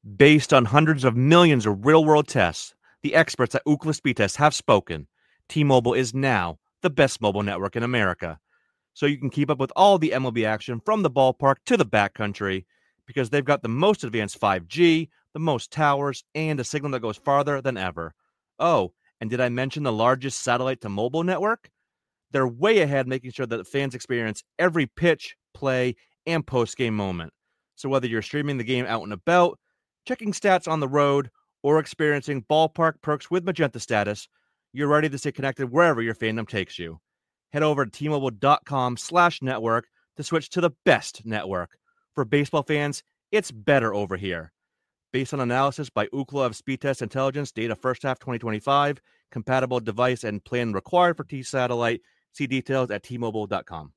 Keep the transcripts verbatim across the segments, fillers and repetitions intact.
Based on hundreds of millions of real-world tests, the experts at Ookla Speed Test have spoken. T-Mobile is now the best mobile network in America. So you can keep up with all the M L B action from the ballpark to the backcountry because they've got the most advanced five G, the most towers, and a signal that goes farther than ever. Oh, and did I mention the largest satellite-to-mobile network? They're way ahead, making sure that fans experience every pitch, play, and post-game moment. So whether you're streaming the game out and about, checking stats on the road, or experiencing ballpark perks with Magenta Status, you're ready to stay connected wherever your fandom takes you. Head over to T-Mobile.com slash network to switch to the best network. For baseball fans, it's better over here. Based on analysis by Ookla of Speed Test Intelligence, data first half twenty twenty-five, compatible device and plan required for T-Satellite. See details at T Mobile dot com.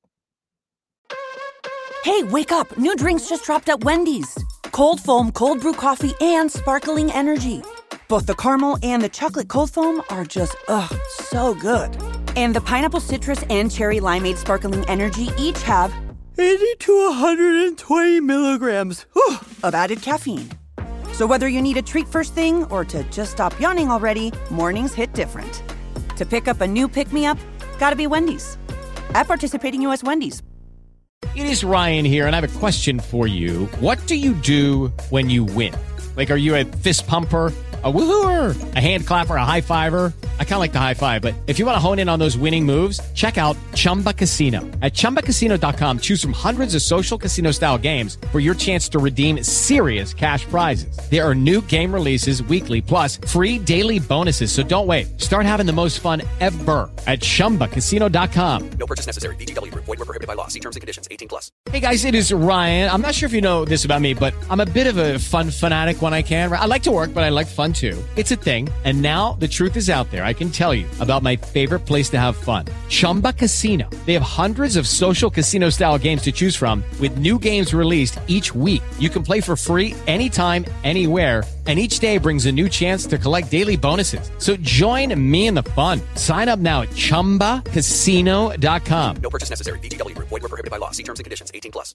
Hey, wake up! New drinks just dropped at Wendy's. Cold foam, cold brew coffee, and sparkling energy. Both the caramel and the chocolate cold foam are just, ugh, so good. And the pineapple citrus and cherry limeade sparkling energy each have eighty to one hundred twenty milligrams whew, of added caffeine. So whether you need a treat first thing or to just stop yawning already, mornings hit different. To pick up a new pick-me-up, gotta be Wendy's. At participating U S Wendy's. It is Ryan here, and I have a question for you. What do you do when you win? Like, are you a fist pumper, a woo-hooer, a hand clapper, a high-fiver? I kind of like the high-five, but if you want to hone in on those winning moves, check out Chumba Casino. At Chumba Casino dot com, choose from hundreds of social casino-style games for your chance to redeem serious cash prizes. There are new game releases weekly, plus free daily bonuses, so don't wait. Start having the most fun ever at Chumba Casino dot com. No purchase necessary. V G W. Void where prohibited by law. See terms and conditions. eighteen plus. Hey, guys, it is Ryan. I'm not sure if you know this about me, but I'm a bit of a fun fanatic when I can. I like to work, but I like fun, too. It's a thing, and now the truth is out there. I can tell you about my favorite place to have fun, Chumba Casino. They have hundreds of social casino-style games to choose from with new games released each week. You can play for free anytime, anywhere, and each day brings a new chance to collect daily bonuses. So join me in the fun. Sign up now at Chumba Casino dot com. No purchase necessary. V G W. Void where prohibited by law. See terms and conditions. eighteen plus.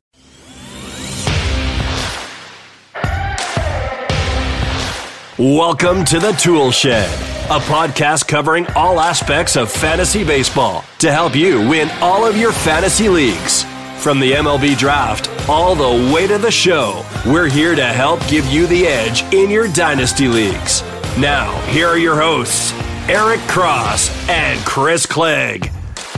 Welcome to the Tool Shed, a podcast covering all aspects of fantasy baseball to help you win all of your fantasy leagues. From the M L B draft all the way to the show, we're here to help give you the edge in your dynasty leagues. Now, here are your hosts, Eric Cross and Chris Clegg.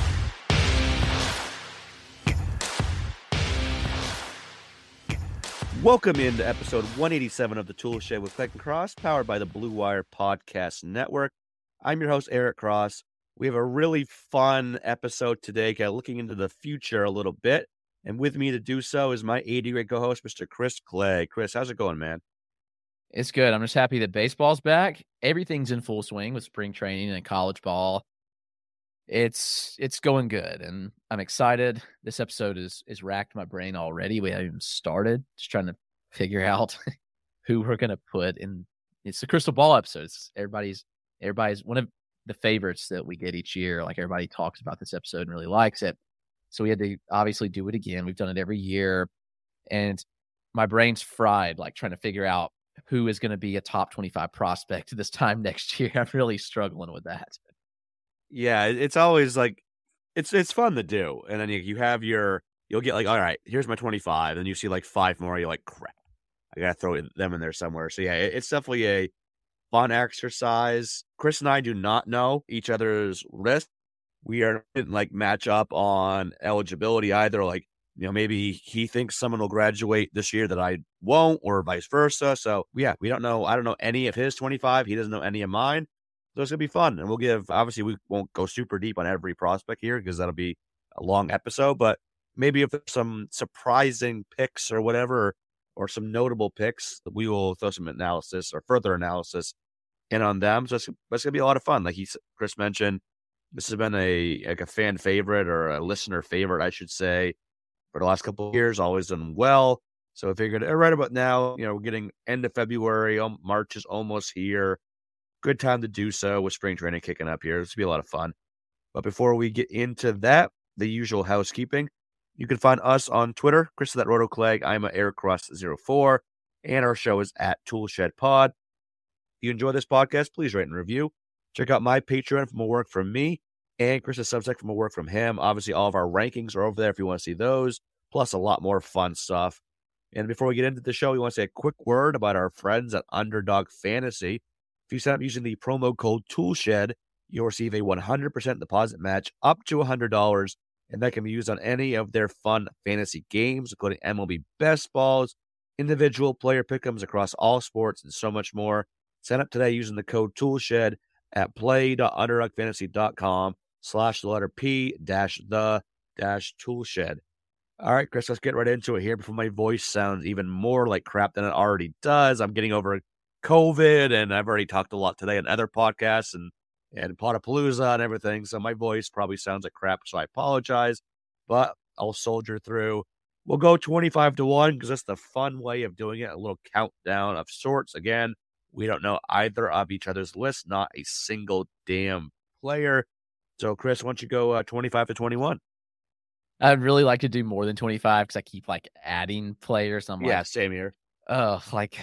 Welcome into episode one eighty-seven of the Tool Shed with Clegg and Cross, powered by the Blue Wire Podcast Network. I'm your host, Eric Cross. We have a really fun episode today, kind of looking into the future a little bit. And with me to do so is my eighty-grade co-host, Mister Chris Clegg. Chris, how's it going, man? It's good. I'm just happy that baseball's back. Everything's in full swing with spring training and college ball. It's it's going good, and I'm excited. This episode is is racked my brain already. We haven't even started. Just trying to figure out who we're gonna put in. It's the crystal ball episodes. Everybody's everybody's one of the favorites that we get each year. Like, everybody talks about this episode and really likes it. So we had to obviously do it again. We've done it every year, and my brain's fried, like trying to figure out who is going to be a top twenty-five prospect this time next year. I'm really struggling with that. Yeah, it's always like, it's it's fun to do. And then you, you have your, you'll get like, all right, here's my twenty-five. And you see like five more. You're like, crap, I got to throw them in there somewhere. So yeah, it, it's definitely a fun exercise. Chris and I do not know each other's list. We are didn't like match up on eligibility either. Like, you know, maybe he thinks someone will graduate this year that I won't, or vice versa. So yeah, we don't know. I don't know any of his twenty-five. He doesn't know any of mine. So it's going to be fun. And we'll give, obviously, we won't go super deep on every prospect here because that'll be a long episode. But maybe if there's some surprising picks or whatever, or some notable picks, we will throw some analysis or further analysis in on them. So it's, it's going to be a lot of fun. Like he, Chris mentioned, this has been a like a fan favorite or a listener favorite, I should say, for the last couple of years. Always done well. So I figured right about now, you know, we're getting end of February. Um, March is almost here. Good time to do so with spring training kicking up here. This will be a lot of fun. But before we get into that, the usual housekeeping, you can find us on Twitter, Chris at Roto Clegg. I'm at Eric Cross zero four. and our show is at Toolshed Pod. If you enjoy this podcast, please rate and review. Check out my Patreon for more work from me and Chris's Substack for more work from him. Obviously, all of our rankings are over there if you want to see those, plus a lot more fun stuff. And before we get into the show, we want to say a quick word about our friends at Underdog Fantasy. If you sign up using the promo code Toolshed, you'll receive a one hundred percent deposit match up to one hundred dollars, and that can be used on any of their fun fantasy games, including M L B Best Balls, individual player pick'ems across all sports, and so much more. Sign up today using the code Toolshed at play.underdogfantasy.com slash the letter P dash the dash Toolshed. All right, Chris, let's get right into it here before my voice sounds even more like crap than it already does. I'm getting over COVID, and I've already talked a lot today on other podcasts and, and Potapalooza and everything, so my voice probably sounds like crap, so I apologize, but I'll soldier through. We'll go twenty-five to one because that's the fun way of doing it, a little countdown of sorts. Again, we don't know either of each other's lists, not a single damn player. So, Chris, why don't you go uh, twenty-five to twenty-one? I'd really like to do more than twenty-five because I keep like adding players. I'm Yeah, like, same here. oh, like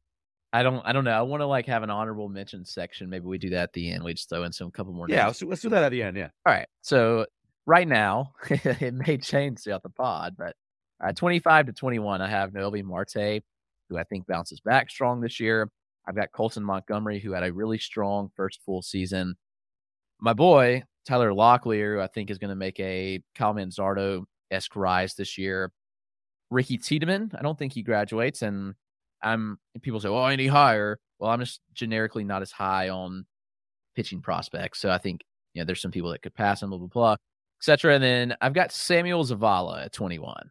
I don't, I don't know. I want to like have an honorable mention section. Maybe we do that at the end. We just throw in some couple more. Yeah, names. let's do, let's do that at the end. Yeah. All right. So right now, it may change throughout the pod, but uh, twenty-five to twenty-one, I have Noelvi Marte, who I think bounces back strong this year. I've got Colton Montgomery, who had a really strong first full season. My boy, Tyler Locklear, who I think is going to make a Kyle Manzardo-esque rise this year. Ricky Tiedemann, I don't think he graduates, and I'm and people say, well, any higher? Well, I'm just generically not as high on pitching prospects. So I think, you know, there's some people that could pass him, blah, blah, blah, et cetera. And then I've got Samuel Zavala at twenty-one.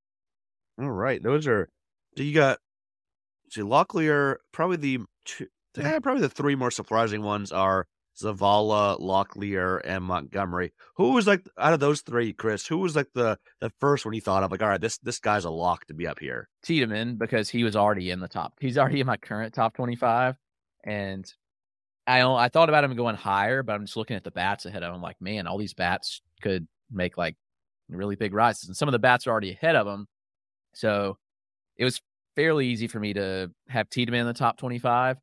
All right. Those are, so you got, see, Locklear, probably the two, eh, probably the three more surprising ones are Zavala, Locklear, and Montgomery. Who was like, out of those three, Chris, who was like the, the first one you thought of? Like, all right, this this guy's a lock to be up here. Tiedemann, because he was already in the top. He's already in my current top twenty-five. And I don't, I thought about him going higher, but I'm just looking at the bats ahead of him. I'm like, man, all these bats could make like really big rises. And some of the bats are already ahead of him. So it was fairly easy for me to have Tiedemann in the top twenty-five.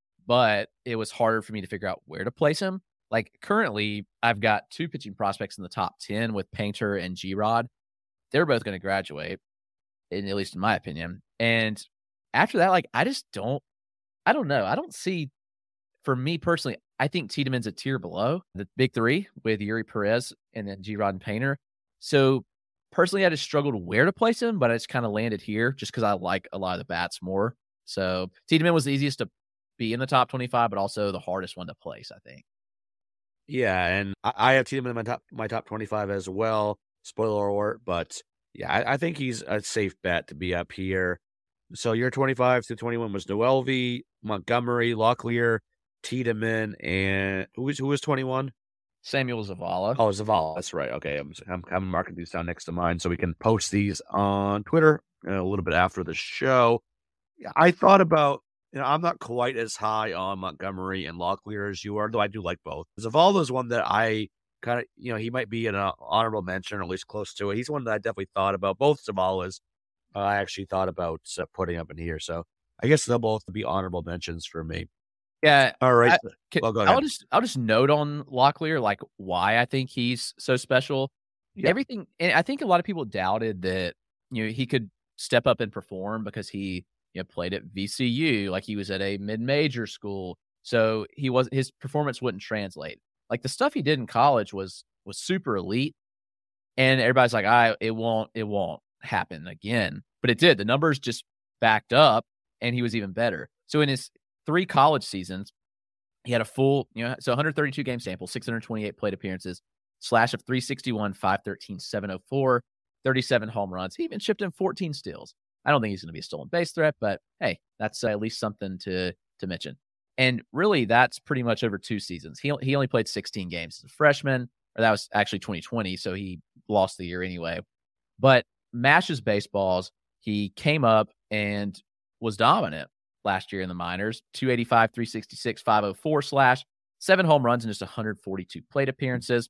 But it was harder for me to figure out where to place him. Like currently, I've got two pitching prospects in the top ten with Painter and G-Rod. They're both going to graduate, in, at least in my opinion. And after that, like I just don't, I don't know. I don't see, for me personally, I think Tiedemann's a tier below the big three with Yuri Perez and then G-Rod and Painter. So personally, I just struggled where to place him, but I just kind of landed here just because I like a lot of the bats more. So Tiedemann was the easiest to be in the top twenty-five, but also the hardest one to place, I think. Yeah, and I, I have Tiedemann in my top my top twenty-five as well. Spoiler alert, but yeah, I, I think he's a safe bet to be up here. So your twenty-five to twenty-one was Noelvi, Montgomery, Locklear, Tiedemann, and who was who was twenty-one? Samuel Zavala. Oh, Zavala. That's right. Okay, I'm, I'm I'm marking these down next to mine so we can post these on Twitter a little bit after the show. Yeah, I thought about. You know, I'm not quite as high on Montgomery and Locklear as you are, though I do like both. Zavala is one that I kind of, you know, he might be an uh, honorable mention, or at least close to it. He's one that I definitely thought about. Both Zavalas, uh, I actually thought about uh, putting up in here. So I guess they'll both be honorable mentions for me. Yeah. All right. I, can, well, go ahead. I'll just I'll just note on Locklear like why I think he's so special. Yeah. Everything, and I think a lot of people doubted that you know he could step up and perform because he. You know, played at V C U, like he was at a mid-major school, so he was his performance wouldn't translate. Like the stuff he did in college was was super elite, and everybody's like, "I it won't it won't happen again," but it did. The numbers just backed up, and he was even better. So in his three college seasons, he had a full, you know, so one hundred thirty-two game sample, six hundred twenty-eight plate appearances, slash of three sixty-one, five thirteen, seven oh four, thirty-seven home runs. He even chipped in fourteen steals. I don't think he's going to be a stolen base threat, but hey, that's uh, at least something to to mention. And really, that's pretty much over two seasons. He he only played sixteen games as a freshman, or that was actually twenty twenty, so he lost the year anyway. But mashes baseballs, he came up and was dominant last year in the minors. two eighty-five, three sixty-six, five oh four slash, seven home runs and just one hundred forty-two plate appearances.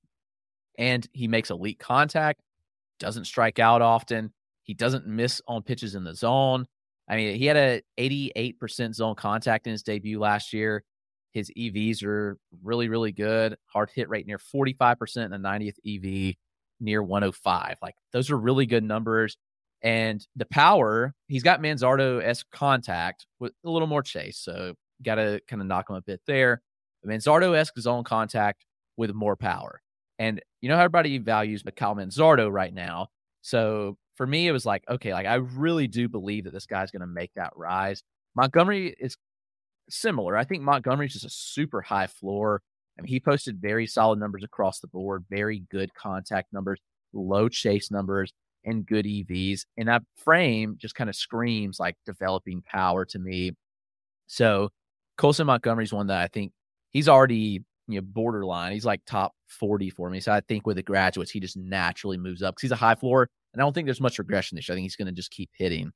And he makes elite contact, doesn't strike out often. He doesn't miss on pitches in the zone. I mean, he had a eighty-eight percent zone contact in his debut last year. His E Vs are really, really good. Hard hit rate near forty-five percent and a ninetieth E V near one oh five. Like, those are really good numbers. And the power, he's got Manzardo-esque contact with a little more chase. So got to kind of knock him a bit there. Manzardo-esque zone contact with more power. And you know how everybody values Kyle Manzardo right now. So for me, it was like, okay, like I really do believe that this guy's going to make that rise. Montgomery is similar. I think Montgomery's just a super high floor. I mean, he posted very solid numbers across the board, very good contact numbers, low chase numbers, and good E Vs. And that frame just kind of screams like developing power to me. So Colson Montgomery's one that I think he's already, you know, borderline. He's like top forty for me. So I think with the graduates, he just naturally moves up because he's a high floor. And I don't think there's much regression this year. I think he's going to just keep hitting.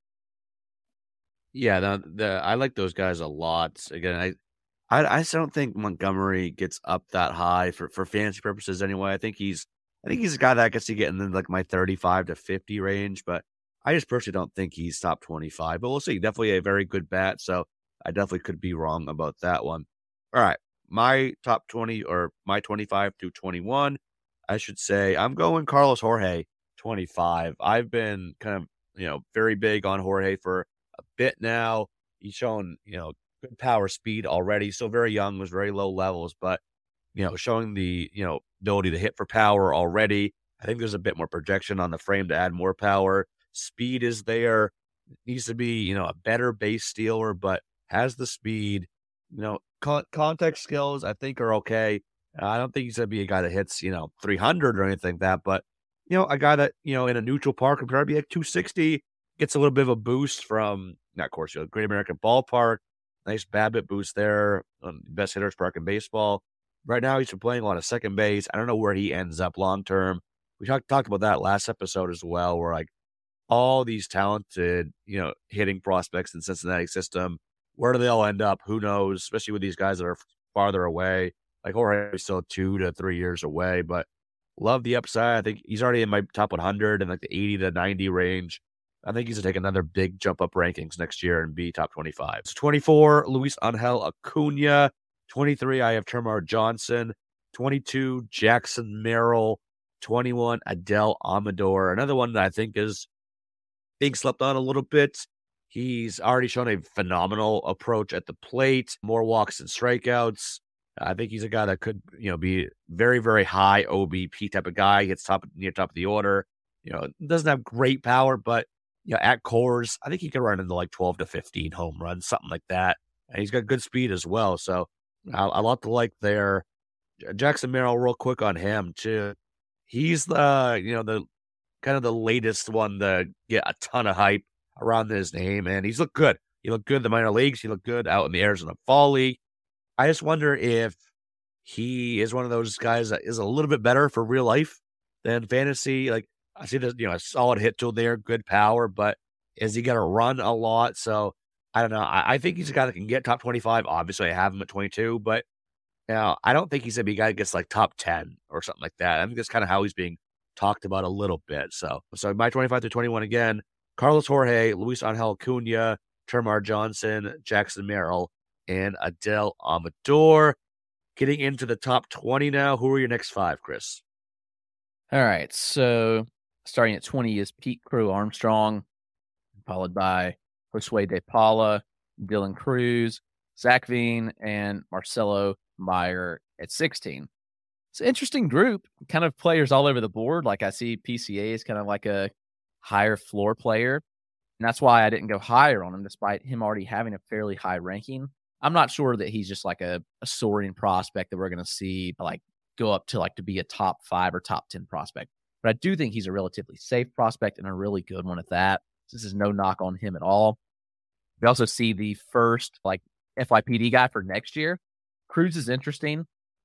Yeah, the, the I like those guys a lot. Again, I I, I just don't think Montgomery gets up that high for, for fantasy purposes anyway. I think he's I think he's a guy that I could see getting in like my thirty-five to fifty range, but I just personally don't think he's top twenty-five. But we'll see. Definitely a very good bat, so I definitely could be wrong about that one. All right, my top twenty or my twenty-five through twenty-one, I should say I'm going Carlos Jorge twenty-five. I've been kind of, you know, very big on Jorge for a bit now. He's shown, you know, good power speed already. Still very young, was very low levels, but, you know, showing the, you know, ability to hit for power already. I think there's a bit more projection on the frame to add more power. Speed is there. Needs to be, you know, a better base stealer, but has the speed. You know, con- contact skills, I think, are okay. I don't think he's going to be a guy that hits, you know, three hundred or anything like that, but, you know, a guy that, you know, in a neutral park would probably be like two sixty, gets a little bit of a boost from, not of course, you know, Great American Ballpark. Nice BABIP boost there. Um, best hitters park in baseball. Right now, he's been playing a lot of second base. I don't know where he ends up long term. We talked talked about that last episode as well, where like all these talented, you know, hitting prospects in the Cincinnati system, where do they all end up? Who knows? Especially with these guys that are farther away. Like Jorge is still two to three years away, but love the upside. I think he's already in my top one hundred in like the eighty to ninety range. I think he's going to take another big jump up rankings next year and be top twenty-five. So twenty-four, Luis Angel Acuna. twenty-three, I have Termarr Johnson. twenty-two, Jackson Merrill. twenty-one, Adel Amador. Another one that I think is being slept on a little bit. He's already shown a phenomenal approach at the plate, more walks and strikeouts. I think he's a guy that could, you know, be very, very high O B P type of guy. He gets top near top of the order. You know, doesn't have great power, but you know, at cores, I think he could run into like twelve to fifteen home runs, something like that. And he's got good speed as well. So a, a lot to like there. Jackson Merrill, real quick on him too. He's the, you know, the kind of the latest one to get a ton of hype around his name, and he's looked good. He looked good in the minor leagues. He looked good out in the Arizona Fall League. I just wonder if he is one of those guys that is a little bit better for real life than fantasy. Like, I see this, you know, a solid hit tool there, good power, but is he going to run a lot? So I don't know. I, I think he's a guy that can get top twenty-five. Obviously, I have him at twenty-two, but you know, I don't think he's going to be a guy that gets like top ten or something like that. I think that's kind of how he's being talked about a little bit. So, so my twenty-five to twenty-one again, Carlos Jorge, Luis Angel Acuna, Termarr Johnson, Jackson Merrill, and Adel Amador. Getting into the top twenty now. Who are your next five, Chris? All right. So starting at twenty is Pete Crow Armstrong, followed by Josue De Paula, Dylan Cruz, Zach Veen, and Marcelo Meyer at sixteen. It's an interesting group, kind of players all over the board. Like I see P C A is kind of like a higher floor player. And that's why I didn't go higher on him, despite him already having a fairly high ranking. I'm not sure that he's just like a, a soaring prospect that we're going to see like go up to like to be a top five or top ten prospect. But I do think he's a relatively safe prospect and a really good one at that. This is no knock on him at all. We also see the first like F Y P D guy for next year. Cruz is interesting.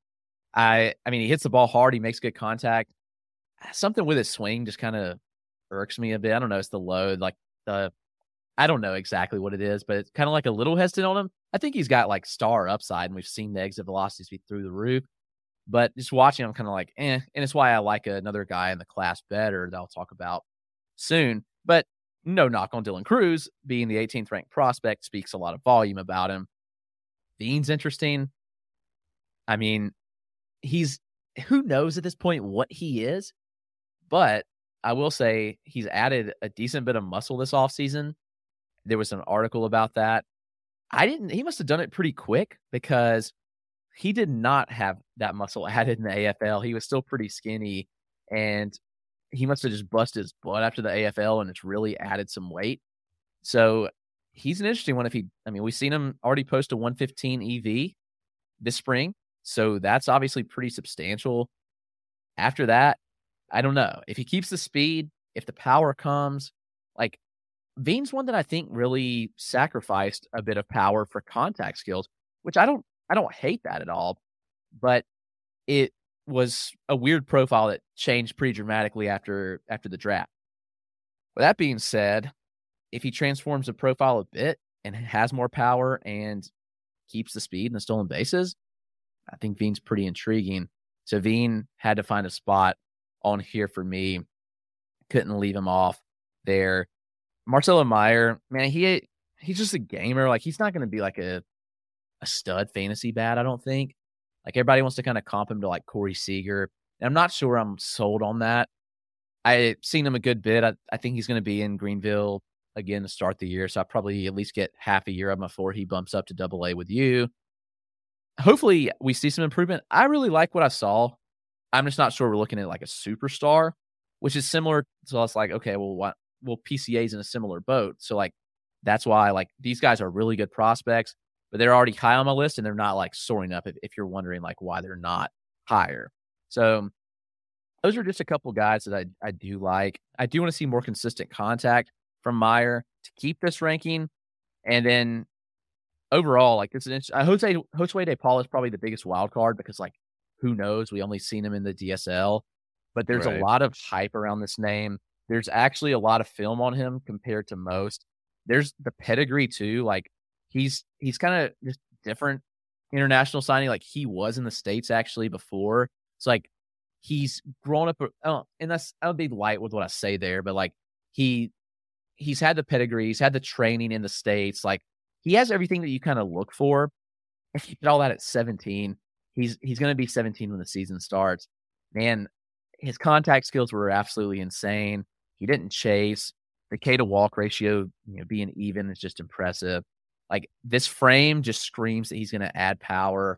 I I mean, he hits the ball hard. He makes good contact. Something with his swing just kind of irks me a bit. I don't know. It's the load, like the, I don't know exactly what it is, but it's kind of like a little hesitant on him. I think he's got like star upside, and we've seen the exit velocities be through the roof. But just watching, I'm kind of like, eh. And it's why I like another guy in the class better that I'll talk about soon. But no knock on Dylan Cruz, being the eighteenth ranked prospect speaks a lot of volume about him. Veen's interesting. I mean, he's, who knows at this point what he is, but I will say he's added a decent bit of muscle this offseason. There was an article about that. I didn't, he must have done it pretty quick because he did not have that muscle added in the A F L. He was still pretty skinny, and he must have just busted his butt after the A F L, and it's really added some weight. So he's an interesting one. If he, I mean, we've seen him already post a one fifteen E V this spring. So that's obviously pretty substantial. After that, I don't know. If he keeps the speed, if the power comes, like Veen's one that I think really sacrificed a bit of power for contact skills, which I don't, I don't hate that at all, but it was a weird profile that changed pretty dramatically after, after the draft. With that being said, if he transforms the profile a bit and has more power and keeps the speed and the stolen bases, I think Veen's pretty intriguing. So Veen had to find a spot on here for me. Couldn't leave him off there. Marcelo Meyer, man, he he's just a gamer. Like, he's not going to be like a a stud fantasy bat, I don't think. Like, everybody wants to kind of comp him to like Corey Seager. And I'm not sure I'm sold on that. I've seen him a good bit. I, I think he's going to be in Greenville again to start the year. So I'll probably at least get half a year of him before he bumps up to double A with you. Hopefully we see some improvement. I really like what I saw. I'm just not sure we're looking at like a superstar, which is similar. So it's like, okay, well, what? Well, P C A's in a similar boat. So like, that's why like these guys are really good prospects, but they're already high on my list and they're not like soaring up if, if you're wondering like why they're not higher. So those are just a couple guys that I, I do like. I do want to see more consistent contact from Meyer to keep this ranking. And then overall, like this is uh, Jose Josue De Paul is probably the biggest wild card because like who knows? We only seen him in the D S L, but there's Right. a lot of hype around this name. There's actually a lot of film on him compared to most. There's the pedigree too. Like he's he's kind of just different international signing. Like he was in the States actually before. It's like he's grown up. Oh, and that's I'll be light with what I say there, but like he he's had the pedigree, he's had the training in the States. Like he has everything that you kind of look for. If you did all that at seventeen, he's he's going to be seventeen when the season starts. Man, his contact skills were absolutely insane. He didn't chase. The K to walk ratio, you know, being even is just impressive. Like this frame just screams that he's going to add power.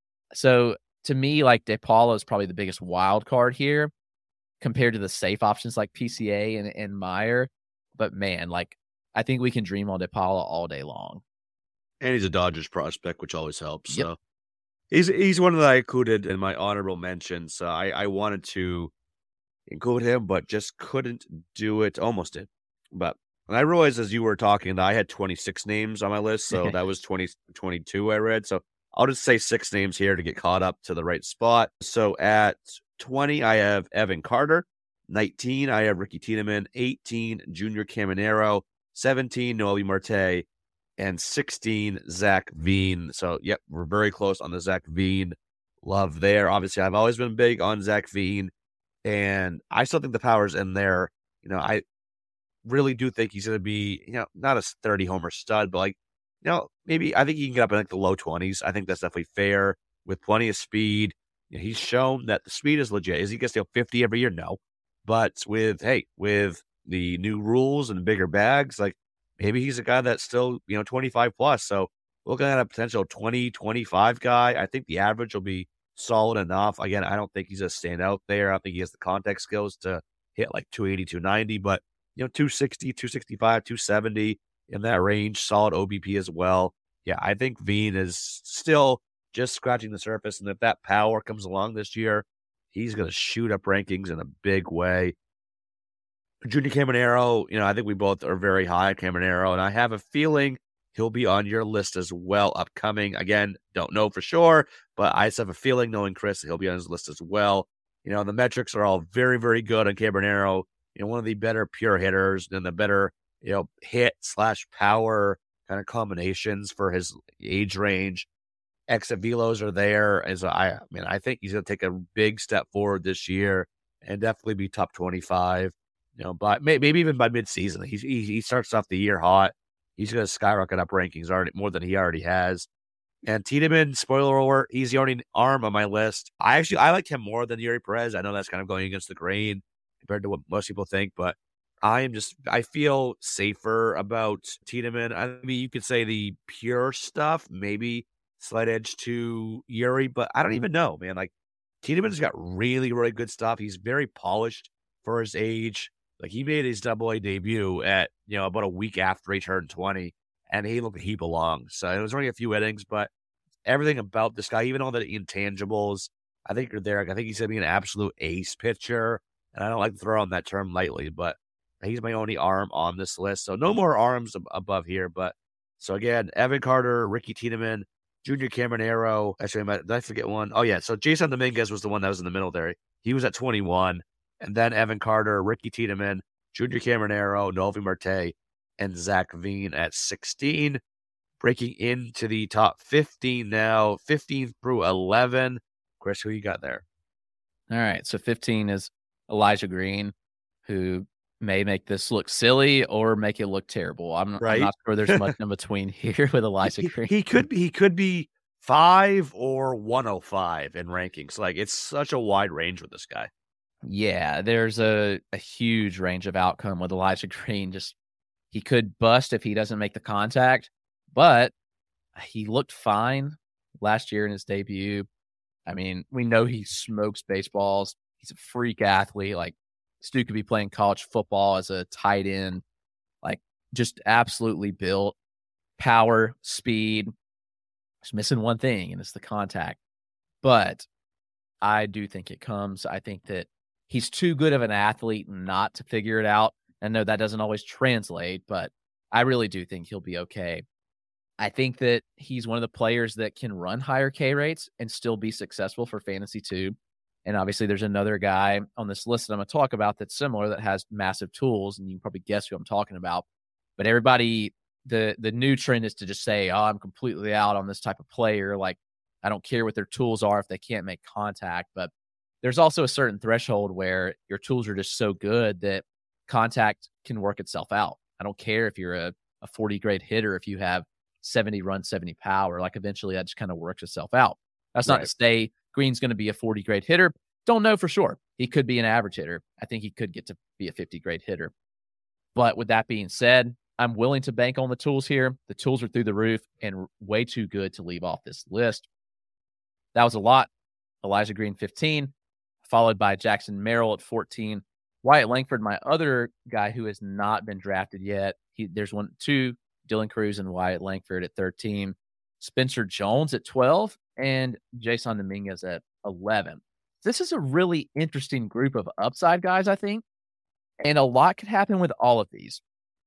So to me, like DePaulo is probably the biggest wild card here compared to the safe options like P C A and, and Meyer. But man, like I think we can dream on DePaulo all day long. And he's a Dodgers prospect, which always helps. Yep. So he's he's one that I included in my honorable mentions. So I, I wanted to include him, but just couldn't do it. Almost did. But and I realized as you were talking that I had twenty-six names on my list. So that was twenty, twenty-two I read. So I'll just say six names here to get caught up to the right spot. So at twenty, I have Evan Carter. nineteen, I have Ricky Tiedemann. eighteen, Junior Caminero. seventeen, Noelvi Marte. And sixteen, Zach Veen. So, yep, we're very close on the Zach Veen love there. Obviously, I've always been big on Zach Veen, and I still think the power's in there. You know, I really do think he's going to be, you know, not a thirty homer stud, but like, you know, maybe I think he can get up in like the low twenties. I think that's definitely fair with plenty of speed. You know, he's shown that the speed is legit. Is he going to steal fifty every year? No. But with, hey, with the new rules and bigger bags, like, maybe he's a guy that's still, you know, twenty-five plus. So looking at a potential twenty, twenty-five guy, I think the average will be solid enough. Again, I don't think he's a standout there. I don't think he has the contact skills to hit like two eighty, two ninety, but, you know, two sixty, two sixty-five, two seventy in that range, solid O B P as well. Yeah, I think Veen is still just scratching the surface. And if that power comes along this year, he's going to shoot up rankings in a big way. Junior Caminero, you know, I think we both are very high on Caminero, and I have a feeling he'll be on your list as well upcoming. Again, don't know for sure, but I just have a feeling, knowing Chris, he'll be on his list as well. You know, the metrics are all very, very good on Caminero. You know, one of the better pure hitters and the better, you know, hit slash power kind of combinations for his age range. Exit velos are there. As I, I mean, I think he's going to take a big step forward this year and definitely be top twenty-five. You know, but may, maybe even by midseason, he's, he he starts off the year hot. He's going to skyrocket up rankings already more than he already has. And Tiedemann, spoiler alert, he's the only arm on my list. I actually I like him more than Yuri Perez. I know that's kind of going against the grain compared to what most people think, but I am just I feel safer about Tiedemann. I mean, you could say the pure stuff, maybe slight edge to Yuri, but I don't even know, man. Like Tiedemann's got really, really good stuff. He's very polished for his age. Like he made his double A debut at, you know, about a week after he turned twenty, and he looked like he belonged. So it was only a few innings, but everything about this guy, even all the intangibles, I think are there. I think he's going to be an absolute ace pitcher, and I don't like to throw on that term lightly, but he's my only arm on this list. So no more arms ab- above here. But so again, Evan Carter, Ricky Tiedemann, Junior Caminero. Actually, did I forget one? Oh, yeah. So Jason Dominguez was the one that was in the middle there. He was at twenty-one. And then Evan Carter, Ricky Tiedemann, Junior Caminero, Novi Marte, and Zach Veen at sixteen. Breaking into the top fifteen now, fifteen through eleven. Chris, who you got there? All right. So fifteen is Elijah Green, who may make this look silly or make it look terrible. I'm, right. I'm not sure there's much in between here with Elijah he, Green. He could be, he could be five or one oh five in rankings. Like it's such a wide range with this guy. Yeah, there's a, a huge range of outcome with Elijah Green. Just he could bust if he doesn't make the contact, but he looked fine last year in his debut. I mean, we know he smokes baseballs. He's a freak athlete. Like, this dude could be playing college football as a tight end. Like, just absolutely built. Power, speed. Just missing one thing, and it's the contact. But I do think it comes. I think that he's too good of an athlete not to figure it out. I know that doesn't always translate, but I really do think he'll be okay. I think that he's one of the players that can run higher K rates and still be successful for fantasy too. And obviously there's another guy on this list that I'm going to talk about that's similar, that has massive tools, and you can probably guess who I'm talking about. But everybody, the the new trend is to just say, oh, I'm completely out on this type of player. Like, I don't care what their tools are if they can't make contact. But there's also a certain threshold where your tools are just so good that contact can work itself out. I don't care if you're a, a forty grade hitter, if you have seventy run, seventy power, like eventually that just kind of works itself out. That's not right. to say Green's going to be a forty grade hitter. Don't know for sure. He could be an average hitter. I think he could get to be a fifty grade hitter. But with that being said, I'm willing to bank on the tools here. The tools are through the roof and way too good to leave off this list. That was a lot. Elijah Green, fifteen, followed by Jackson Merrill at fourteen. Wyatt Langford, my other guy who has not been drafted yet. He, there's one, two, Dylan Cruz and Wyatt Langford at thirteen, Spencer Jones at twelve, and Jason Dominguez at eleven. This is a really interesting group of upside guys, I think, and a lot could happen with all of these.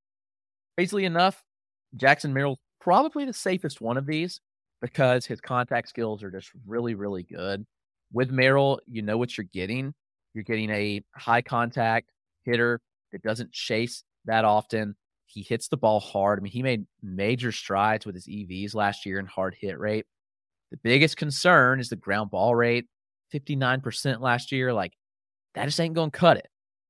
Crazily enough, Jackson Merrill probably the safest one of these because his contact skills are just really, really good. With Merrill, you know what you're getting. You're getting a high contact hitter that doesn't chase that often. He hits the ball hard. I mean, he made major strides with his E Vs last year in hard hit rate. The biggest concern is the ground ball rate, fifty-nine percent last year. Like, that just ain't going to cut it.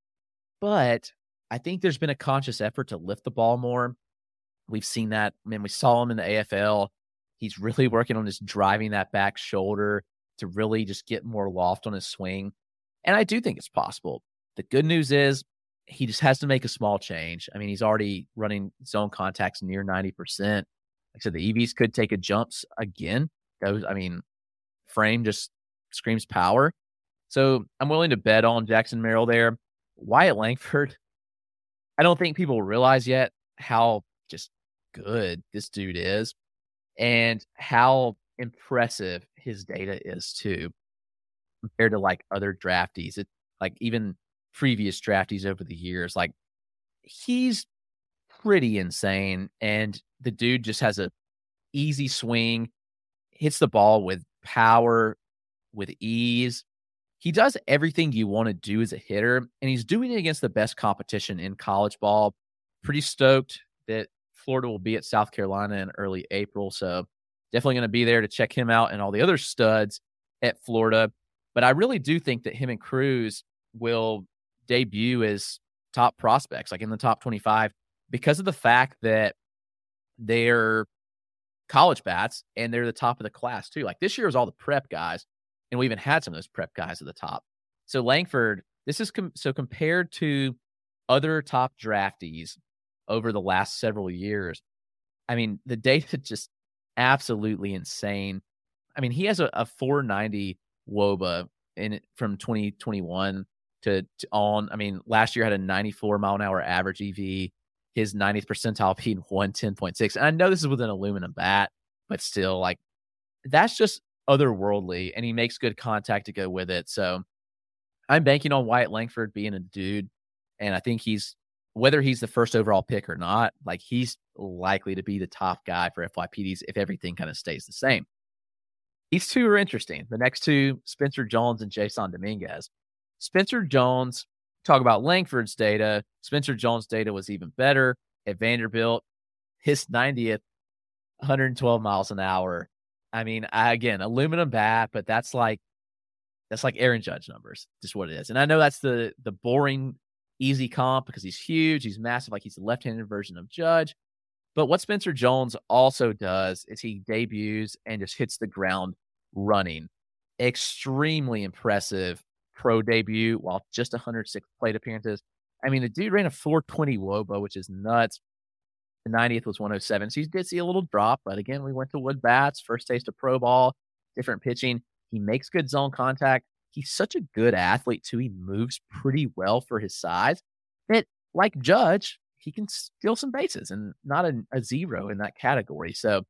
But I think there's been a conscious effort to lift the ball more. We've seen that. I mean, we saw him in the A F L. He's really working on just driving that back shoulder to really just get more loft on his swing. And I do think it's possible. The good news is he just has to make a small change. I mean, he's already running zone contacts near ninety percent. Like I said, the E Vs could take a jumps again. Those, I mean, frame just screams power. So I'm willing to bet on Jackson Merrill there. Wyatt Langford, I don't think people realize yet how just good this dude is and how impressive his data is too, compared to like other draftees. It like even previous draftees over the years, like he's pretty insane. And the dude just has a easy swing, hits the ball with power, with ease. He does everything you want to do as a hitter, and he's doing it against the best competition in college ball. Pretty stoked that Florida will be at South Carolina in early April. So definitely going to be there to check him out and all the other studs at Florida. But I really do think that him and Cruz will debut as top prospects, like in the top twenty-five, because of the fact that they're college bats and they're the top of the class too. Like this year was all the prep guys, and we even had some of those prep guys at the top. So Langford, this is com- so compared to other top draftees over the last several years. I mean, the data just absolutely insane. I mean, he has a, a four ninety W O B A in from twenty twenty-one to, to on. I mean, last year had a ninety-four mile an hour average E V. His ninetieth percentile being one ten point six. And I know this is with an aluminum bat, but still, like, that's just otherworldly, and he makes good contact to go with it. So I'm banking on Wyatt Langford being a dude, and I think he's, whether he's the first overall pick or not, like, he's likely to be the top guy for F Y P Ds if everything kind of stays the same. These two are interesting. The next two, Spencer Jones and Jason Dominguez. Spencer Jones, talk about Langford's data. Spencer Jones' data was even better at Vanderbilt. His ninetieth, one hundred twelve miles an hour. I mean, I, again, aluminum bat, but that's like that's like Aaron Judge numbers, just what it is. And I know that's the the boring, easy comp because he's huge, he's massive, like he's the left-handed version of Judge. But what Spencer Jones also does is he debuts and just hits the ground running. Extremely impressive pro debut while just one hundred six plate appearances. I mean, the dude ran a four twenty W O B A, which is nuts. The ninetieth was one oh seven. So he did see a little drop, but again, we went to wood bats, first taste of pro ball, different pitching. He makes good zone contact. He's such a good athlete, too. He moves pretty well for his size. That, like Judge, he can steal some bases and not a, a zero in that category. So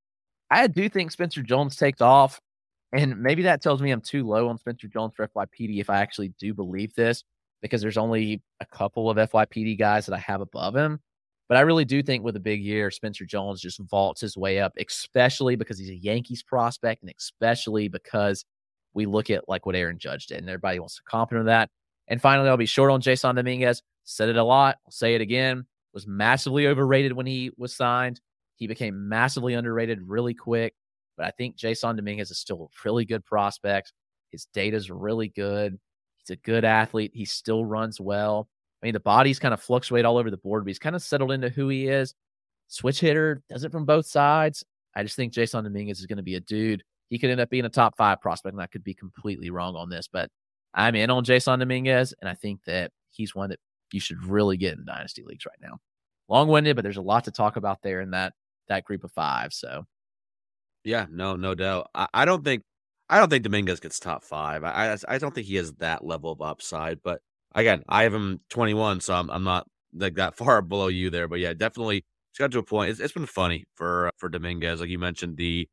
I do think Spencer Jones takes off. And maybe that tells me I'm too low on Spencer Jones for F Y P D if I actually do believe this, because there's only a couple of F Y P D guys that I have above him. But I really do think with a big year, Spencer Jones just vaults his way up, especially because he's a Yankees prospect, and especially because we look at like what Aaron Judge did, and everybody wants to comp him that. And finally, I'll be short on Jason Dominguez. Said it a lot. I'll say it again. Was massively overrated when he was signed. He became massively underrated really quick. But I think Jason Dominguez is still a really good prospect. His data's really good. He's a good athlete. He still runs well. I mean, the bodies kind of fluctuate all over the board, but he's kind of settled into who he is. Switch hitter, does it from both sides. I just think Jason Dominguez is going to be a dude. He could end up being a top five prospect, and I could be completely wrong on this, but I'm in on Jason Dominguez, and I think that he's one that you should really get in dynasty leagues right now. Long-winded, but there's a lot to talk about there in that that group of five. So, yeah, no, no doubt. I, I don't think I don't think Dominguez gets top five. I, I I don't think he has that level of upside. But again, I have him twenty-one, so I'm I'm not like that far below you there. But yeah, definitely, it's got to a point. It's, it's been funny for for Dominguez, like you mentioned, the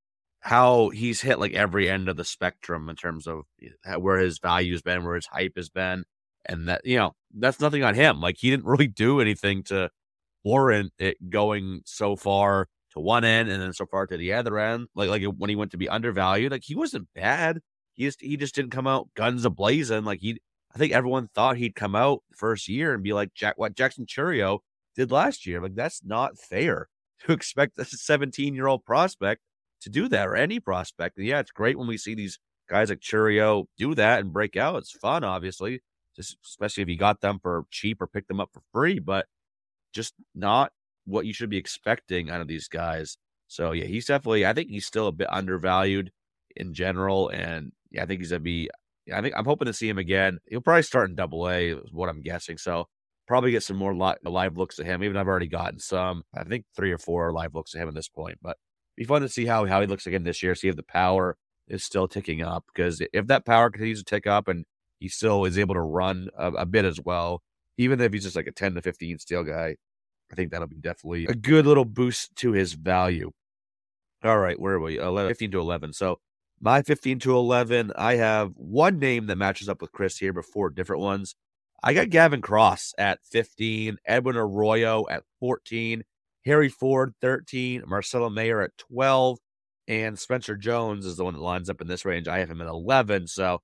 how he's hit like every end of the spectrum in terms of where his value's been, where his hype has been, and that, you know, that's nothing on him. Like, he didn't really do anything to warrant it going so far to one end and then so far to the other end. Like, like when he went to be undervalued, like, he wasn't bad. He just he just didn't come out guns a blazing. Like, he, I think everyone thought he'd come out the first year and be like Jack, what Jackson Chourio did last year. Like, that's not fair to expect a seventeen year old prospect to do that, or any prospect. And yeah, it's great when we see these guys like Chourio do that and break out. It's fun, obviously, just especially if you got them for cheap or picked them up for free, but just not what you should be expecting out of these guys. So yeah, he's definitely, I think he's still a bit undervalued in general. And yeah, I think he's gonna be, I think I'm hoping to see him again. He'll probably start in double A, is what I'm guessing. So probably get some more li- live looks at him. Even I've already gotten some, I think three or four live looks at him at this point, but be fun to see how, how he looks again this year, see if the power is still ticking up, because if that power continues to tick up and he still is able to run a, a bit as well, even if he's just like a ten to fifteen steal guy, I think that'll be definitely a good little boost to his value. All right, where are we? eleven, fifteen to eleven. So my fifteen to eleven, I have one name that matches up with Chris here, but four different ones. I got Gavin Cross at fifteen, Edwin Arroyo at fourteen, Harry Ford, thirteen, Marcelo Mayer at twelve, and Spencer Jones is the one that lines up in this range. I have him at eleven. So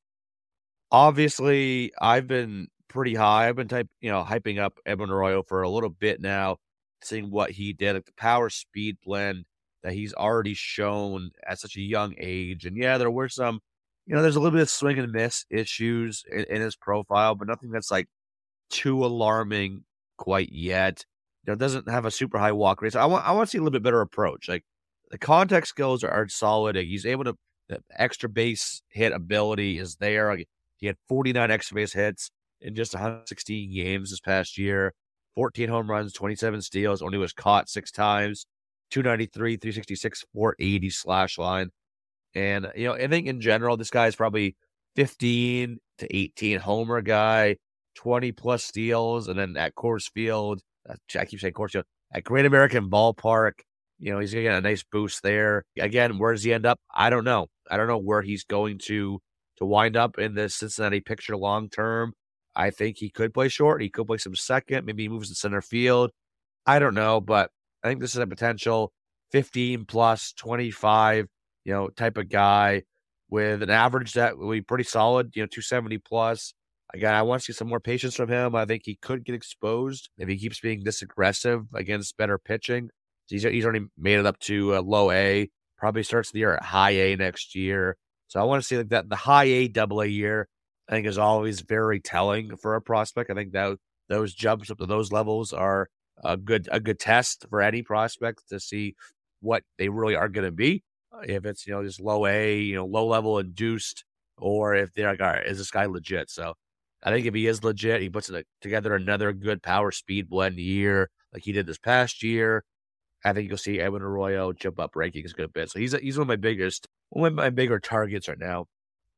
obviously, I've been pretty high. I've been type, you know, hyping up Edwin Arroyo for a little bit now, seeing what he did, like the power speed blend that he's already shown at such a young age. And yeah, there were some, you know, there's a little bit of swing and miss issues in, in his profile, but nothing that's like too alarming quite yet. You know, doesn't have a super high walk rate. So I want I want to see a little bit better approach. Like the contact skills are, are solid. Like, he's able to the extra base hit ability is there. Like, he had forty-nine extra base hits in just one hundred sixteen games this past year. fourteen home runs, twenty-seven steals. Only was caught six times. two ninety-three, three sixty-six, four eighty slash line. And, you know, I think in general, this guy is probably fifteen to eighteen homer guy, twenty plus steals. And then at Coors Field, I keep saying Coors Field, at Great American Ballpark, you know, he's going to get a nice boost there. Again, where does he end up? I don't know. I don't know where he's going to to wind up in this Cincinnati picture long term. I think he could play short. He could play some second. Maybe he moves to center field. I don't know, but I think this is a potential fifteen plus, twenty-five, you know, type of guy with an average that will be pretty solid, you know, two seventy plus. Again, I want to see some more patience from him. I think he could get exposed if he keeps being this aggressive against better pitching. He's, he's already made it up to a low A, probably starts the year at high A next year. So I want to see like that. The high A, double A year, I think, is always very telling for a prospect. I think that those jumps up to those levels are a good a good test for any prospect to see what they really are going to be. If it's, you know, just low A, you know, low level induced, or if they're like, all right, is this guy legit? So I think if he is legit, he puts it together another good power speed blend year like he did this past year. I think you'll see Edwin Arroyo jump up rankings a good bit. So he's he's one of my biggest, one of my bigger targets right now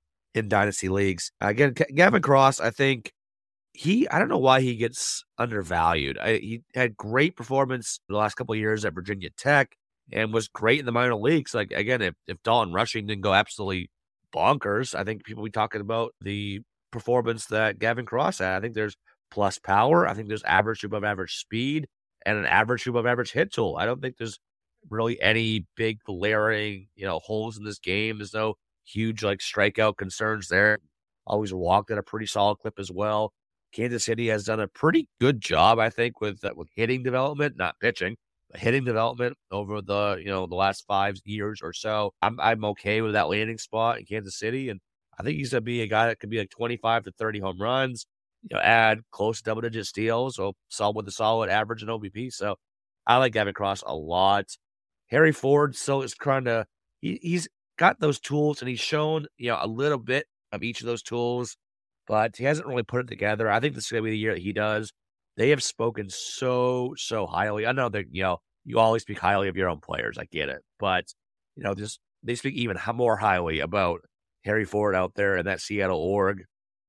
in dynasty leagues. Again, Gavin Cross, I think he, I don't know why he gets undervalued. I, he had great performance the last couple of years at Virginia Tech and was great in the minor leagues. Like, again, if, if Dalton Rushing didn't go absolutely bonkers, I think people will be talking about the performance that Gavin Cross had. I think there's plus power. I think there's average to above average speed and an average to above average hit tool. I don't think there's really any big glaring, you know, holes in this game. There's no huge like strikeout concerns there. Always walked at a pretty solid clip as well. Kansas City has done a pretty good job, I think, with uh, with hitting development, not pitching, but hitting development over the, you know, the last five years or so. I'm I'm okay with that landing spot in Kansas City, and I think he's gonna be a guy that could be like twenty-five to thirty home runs, you know, add close to double digit steals, so solid with a solid average in O B P. So I like Gavin Cross a lot. Harry Ford still is trying to he, he's got those tools, and he's shown, you know, a little bit of each of those tools, but he hasn't really put it together. I think this is going to be the year that he does. They have spoken so, so highly. I know that, you know, you always speak highly of your own players. I get it. But, you know, just they speak even more highly about Harry Ford out there in that Seattle org.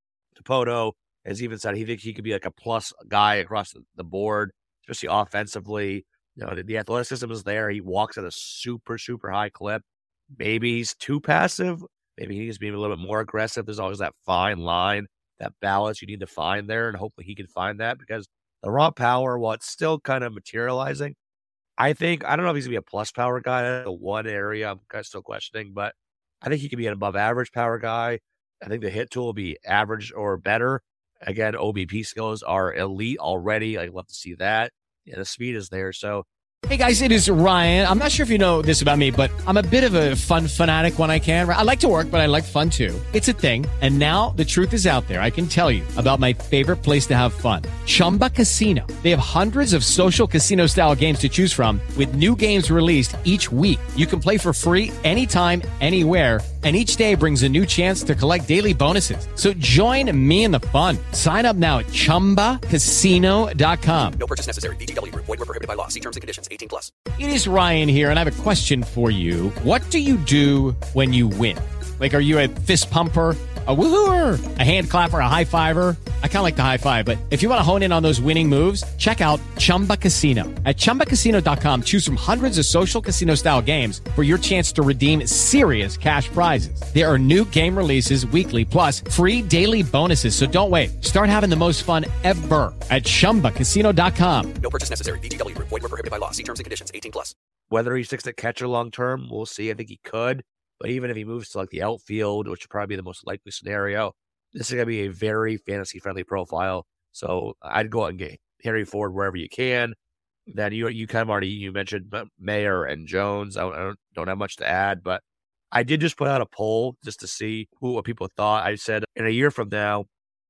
Dipoto has even said he thinks he could be like a plus guy across the, the board, especially offensively. You know, the, the athleticism is there. He walks at a super, super high clip. Maybe he's too passive. Maybe he needs to be a little bit more aggressive. There's always that fine line, that balance you need to find there, and hopefully he can find that, because the raw power, while it's still kind of materializing, I think, I don't know if he's going to be a plus power guy. That's the one area I'm kind of still questioning, but I think he could be an above average power guy. I think the hit tool will be average or better. Again, O B P skills are elite already. I'd love to see that. Yeah, the speed is there. So, Hey guys, it is Ryan. I'm not sure if you know this about me, but I'm a bit of a fun fanatic when I can. I like to work, but I like fun too. It's a thing. And now the truth is out there. I can tell you about my favorite place to have fun. Chumba Casino. They have hundreds of social casino style games to choose from with new games released each week. You can play for free anytime, anywhere. And each day brings a new chance to collect daily bonuses. So join me in the fun. Sign up now at chumba casino dot com. No purchase necessary. V G W. Void where prohibited by law. See terms and conditions. eighteen plus. It is Ryan here, and I have a question for you. What do you do when you win? Like, are you a fist pumper, a woohooer, a hand clapper, a high fiver? I kind of like the high five, but if you want to hone in on those winning moves, check out Chumba Casino. At chumba casino dot com, choose from hundreds of social casino style games for your chance to redeem serious cash prizes. There are new game releases weekly, plus free daily bonuses. So don't wait. Start having the most fun ever at chumba casino dot com. No purchase necessary. V G W. Void where prohibited by law. See terms and conditions. eighteen plus. whether he sticks at catcher long term, we'll see. I think he could. But even if he moves to like the outfield, which would probably be the most likely scenario, this is going to be a very fantasy-friendly profile. So I'd go out and get Harry Ford wherever you can. Then you you kind of already you mentioned Mayer and Jones. I don't, I don't, don't have much to add, but I did just put out a poll just to see who what people thought. I said in a year from now,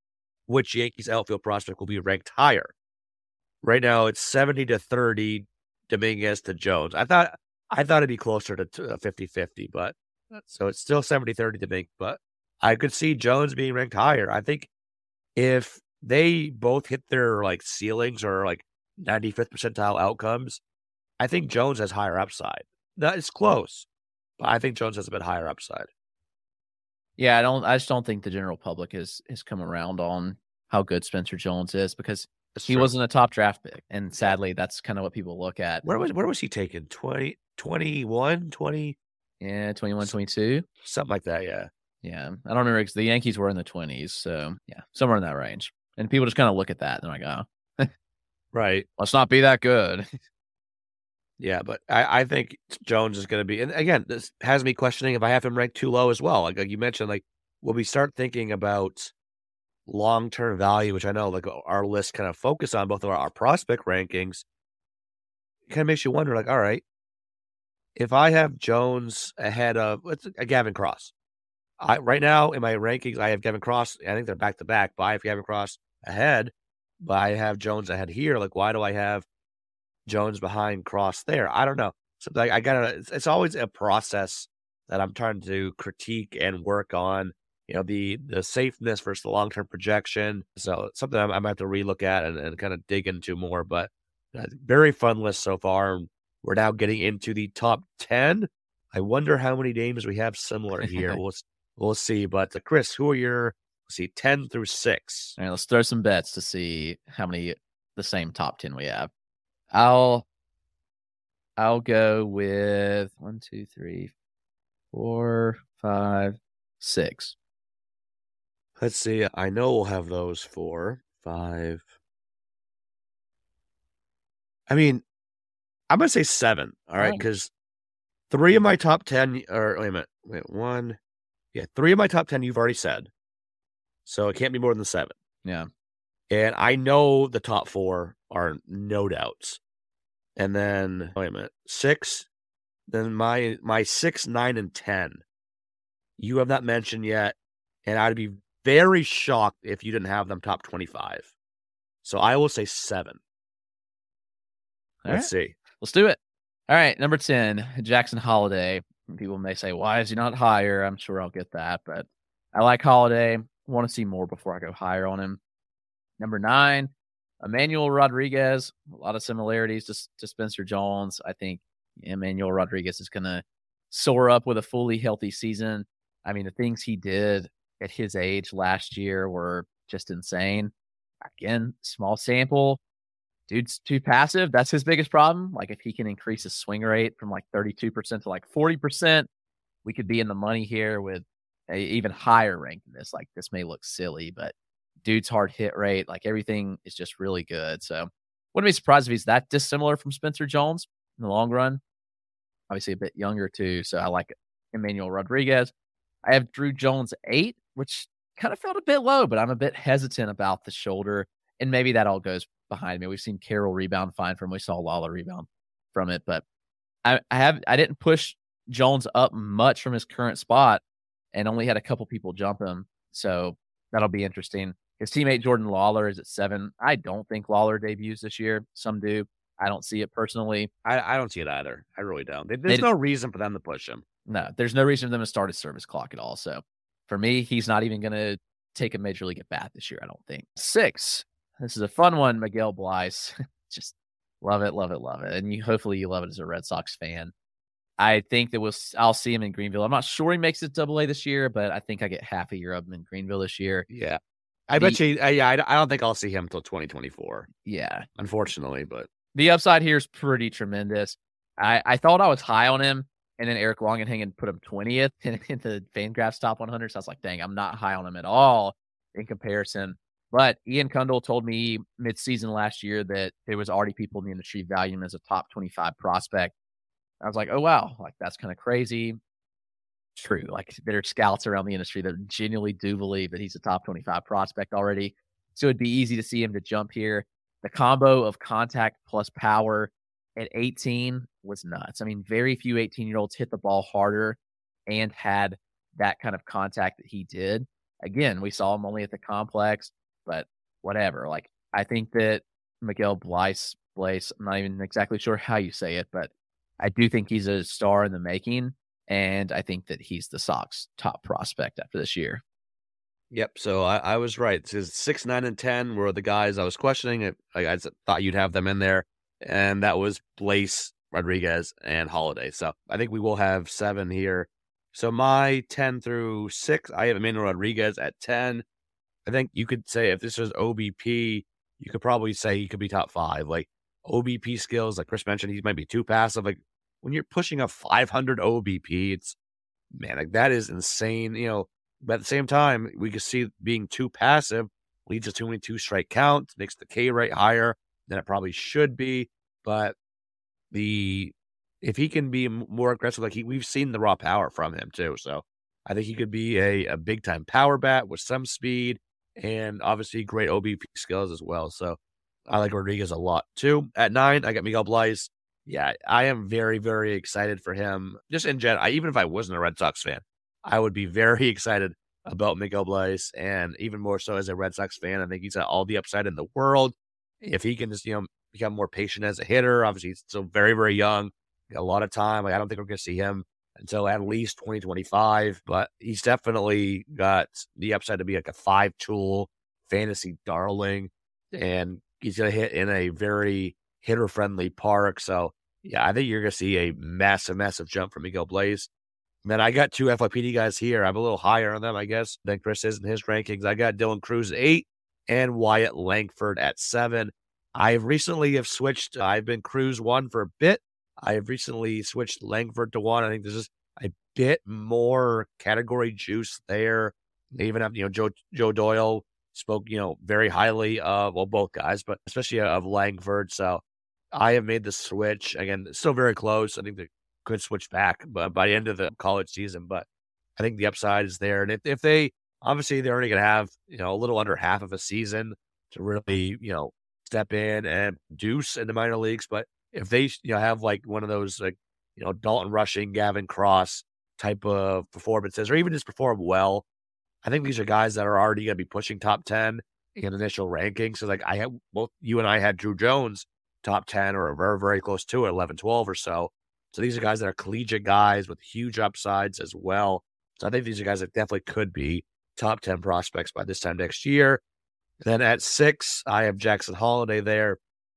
which Yankees outfield prospect will be ranked higher. Right now, it's seventy to thirty, Dominguez to Jones. I thought I thought it'd be closer to fifty-fifty, but so it's still seventy thirty Dominguez, but I could see Jones being ranked higher. I think if they both hit their like ceilings or like ninety-fifth percentile outcomes, I think Jones has higher upside. That is close, but I think Jones has a bit higher upside. Yeah, I don't. I just don't think the general public has has come around on how good Spencer Jones is because That's he true. wasn't a top draft pick, and sadly, that's kind of what people look at. Where was where was he taken? twenty, twenty-one, twenty Yeah, twenty-one, twenty-two something like that. Yeah, Yeah, I don't remember because the Yankees were in the twenties, so yeah, somewhere in that range. And people just kind of look at that and they're like, "Oh, right. let's not be that good." Yeah, but I, I think Jones is going to be, and again, this has me questioning if I have him ranked too low as well. Like, like you mentioned, like when we start thinking about long term value, which I know like our list kind of focus on both of our, our prospect rankings, it kind of makes you wonder, like, all right, if I have Jones ahead of let's a Gavin Cross, I right now in my rankings I have Gavin Cross. I think they're back to back, but I have Gavin Cross ahead, but I have Jones ahead here. Like, why do I have Jones behind Cross there? I don't know. So like, I gotta. It's, it's always a process that I'm trying to critique and work on. You know, the the safeness versus the long term projection. So it's something I'm, I'm gonna have to relook at and, and kind of dig into more. But uh, very fun list so far. We're now getting into the top ten. I wonder how many names we have similar here. we'll we'll see. But uh, Chris, who are your let's see ten through six? All right, let's throw some bets to see how many the same top ten we have. I'll I'll go with one, two, three, four, five, six. Let's see. I know we'll have those four, five. I mean, I'm gonna say seven. All right, because three of my top ten, or wait a minute, wait one, yeah, three of my top ten you've already said, so it can't be more than seven. Yeah. And I know the top four are no doubts. And then wait a minute, six. Then my my six, nine, and ten, you have not mentioned yet, and I'd be very shocked if you didn't have them top twenty-five. So I will say seven. All Let's right. see. Let's do it. All right, number ten, Jackson Holiday. People may say, why is he not higher? I'm sure I'll get that, but I like Holiday. Want to see more before I go higher on him. Number nine, Emmanuel Rodriguez. A lot of similarities to, to Spencer Jones. I think Emmanuel Rodriguez is going to soar up with a fully healthy season. I mean, the things he did at his age last year were just insane. Again, small sample. Dude's too passive. That's his biggest problem. Like, if he can increase his swing rate from like thirty-two percent to like forty percent, we could be in the money here with a even higher rank than this. Like, this may look silly, but dude's hard hit rate, like everything is just really good. So wouldn't be surprised if he's that dissimilar from Spencer Jones in the long run. Obviously a bit younger too. So I like Emmanuel Rodriguez. I have Drew Jones eight, which kind of felt a bit low, but I'm a bit hesitant about the shoulder. And maybe that all goes behind me. We've seen Carroll rebound fine from, we saw Lawler rebound from it, but I, I have, I didn't push Jones up much from his current spot and only had a couple people jump him. So that'll be interesting. His teammate Jordan Lawler is at seven. I don't think Lawler debuts this year. Some do. I don't see it personally. I, I don't see it either. I really don't. There's They- no reason for them to push him. No, there's no reason for them to start his service clock at all. So for me, he's not even going to take a major league at bat this year, I don't think. Six. This is a fun one, Miguel Bleis. Just love it, love it, love it. And you, hopefully you love it as a Red Sox fan. I think that we'll, I'll see him in Greenville. I'm not sure he makes it double A this year, but I think I get half a year of him in Greenville this year. Yeah. I The- bet you, uh, yeah, I, I don't think I'll see him until twenty twenty-four, Yeah. unfortunately, but The upside here is pretty tremendous. I, I thought I was high on him, and then Eric Longenhagen put him twentieth in, in the Fangraphs top one hundred. So I was like, dang, I'm not high on him at all in comparison. But Ian Kundal told me mid-season last year that there was already people in the industry valuing him as a top twenty-five prospect. I was like, oh, wow, like that's kind of crazy. True. Like, there are scouts around the industry that genuinely do believe that he's a top twenty-five prospect already. So it'd be easy to see him to jump here. The combo of contact plus power at eighteen was nuts. I mean, very few eighteen-year-olds hit the ball harder and had that kind of contact that he did. Again, we saw him only at the complex, but whatever. Like, I think that Miguel Bleis, Blaise, I'm not even exactly sure how you say it, but I do think he's a star in the making, and I think that he's the Sox top prospect after this year. Yep. So I, I was right. Because six, nine, and ten were the guys I was questioning. It, I, I thought you'd have them in there, and that was Bleis, Rodriguez, and Holiday. So I think we will have seven here. So my ten through six, I have Emmanuel Rodriguez at ten. I think you could say if this was O B P, you could probably say he could be top five. Like O B P skills, like Chris mentioned, he might be too passive. Like when you're pushing a five hundred O B P, it's man, like that is insane. You know, but at the same time, we can see being too passive leads to too many two strike counts, makes the K rate higher than it probably should be. But the if he can be more aggressive, like he, we've seen the raw power from him too. So I think he could be a, a big time power bat with some speed and obviously great O B P skills as well. So I like Rodriguez a lot too. At nine, I got Miguel Bleis. Yeah, I am very, very excited for him. Just in general, I, even if I wasn't a Red Sox fan, I would be very excited about Miguel Bleis, and even more so as a Red Sox fan. I think he's got all the upside in the world. If he can just, you know, become more patient as a hitter, obviously he's still very, very young, got a lot of time. Like, I don't think we're going to see him until at least twenty twenty-five, but he's definitely got the upside to be like a five-tool fantasy darling, and he's going to hit in a very hitter-friendly park. So, yeah, I think you're going to see a massive, massive jump from Miguel Bleis. Man, I got two F Y P D guys here. I'm a little higher on them, I guess, than Chris is in his rankings. I got Dylan Cruz at eight and Wyatt Langford at seven. I recently have switched. I've been Cruz one for a bit. I have recently switched Langford to one. I think there's just a bit more category juice there. They even have, you know, Joe Joe Doyle spoke, you know, very highly of, well, both guys, but especially of Langford. So I have made the switch. Again, it's still very close. I think they could switch back but by the end of the college season, but I think the upside is there. And if, if they, obviously they're only going to have, you know, a little under half of a season to really, you know, step in and produce in the minor leagues. But if they, you know, have like one of those, like, you know, Dalton Rushing, Gavin Cross type of performances, or even just perform well, I think these are guys that are already going to be pushing top ten in initial rankings. So like I have, both you and I had Drew Jones top ten or very, very close to it, eleven, twelve or so. So these are guys that are collegiate guys with huge upsides as well. So I think these are guys that definitely could be top ten prospects by this time next year. And then at six, I have Jackson Holiday there.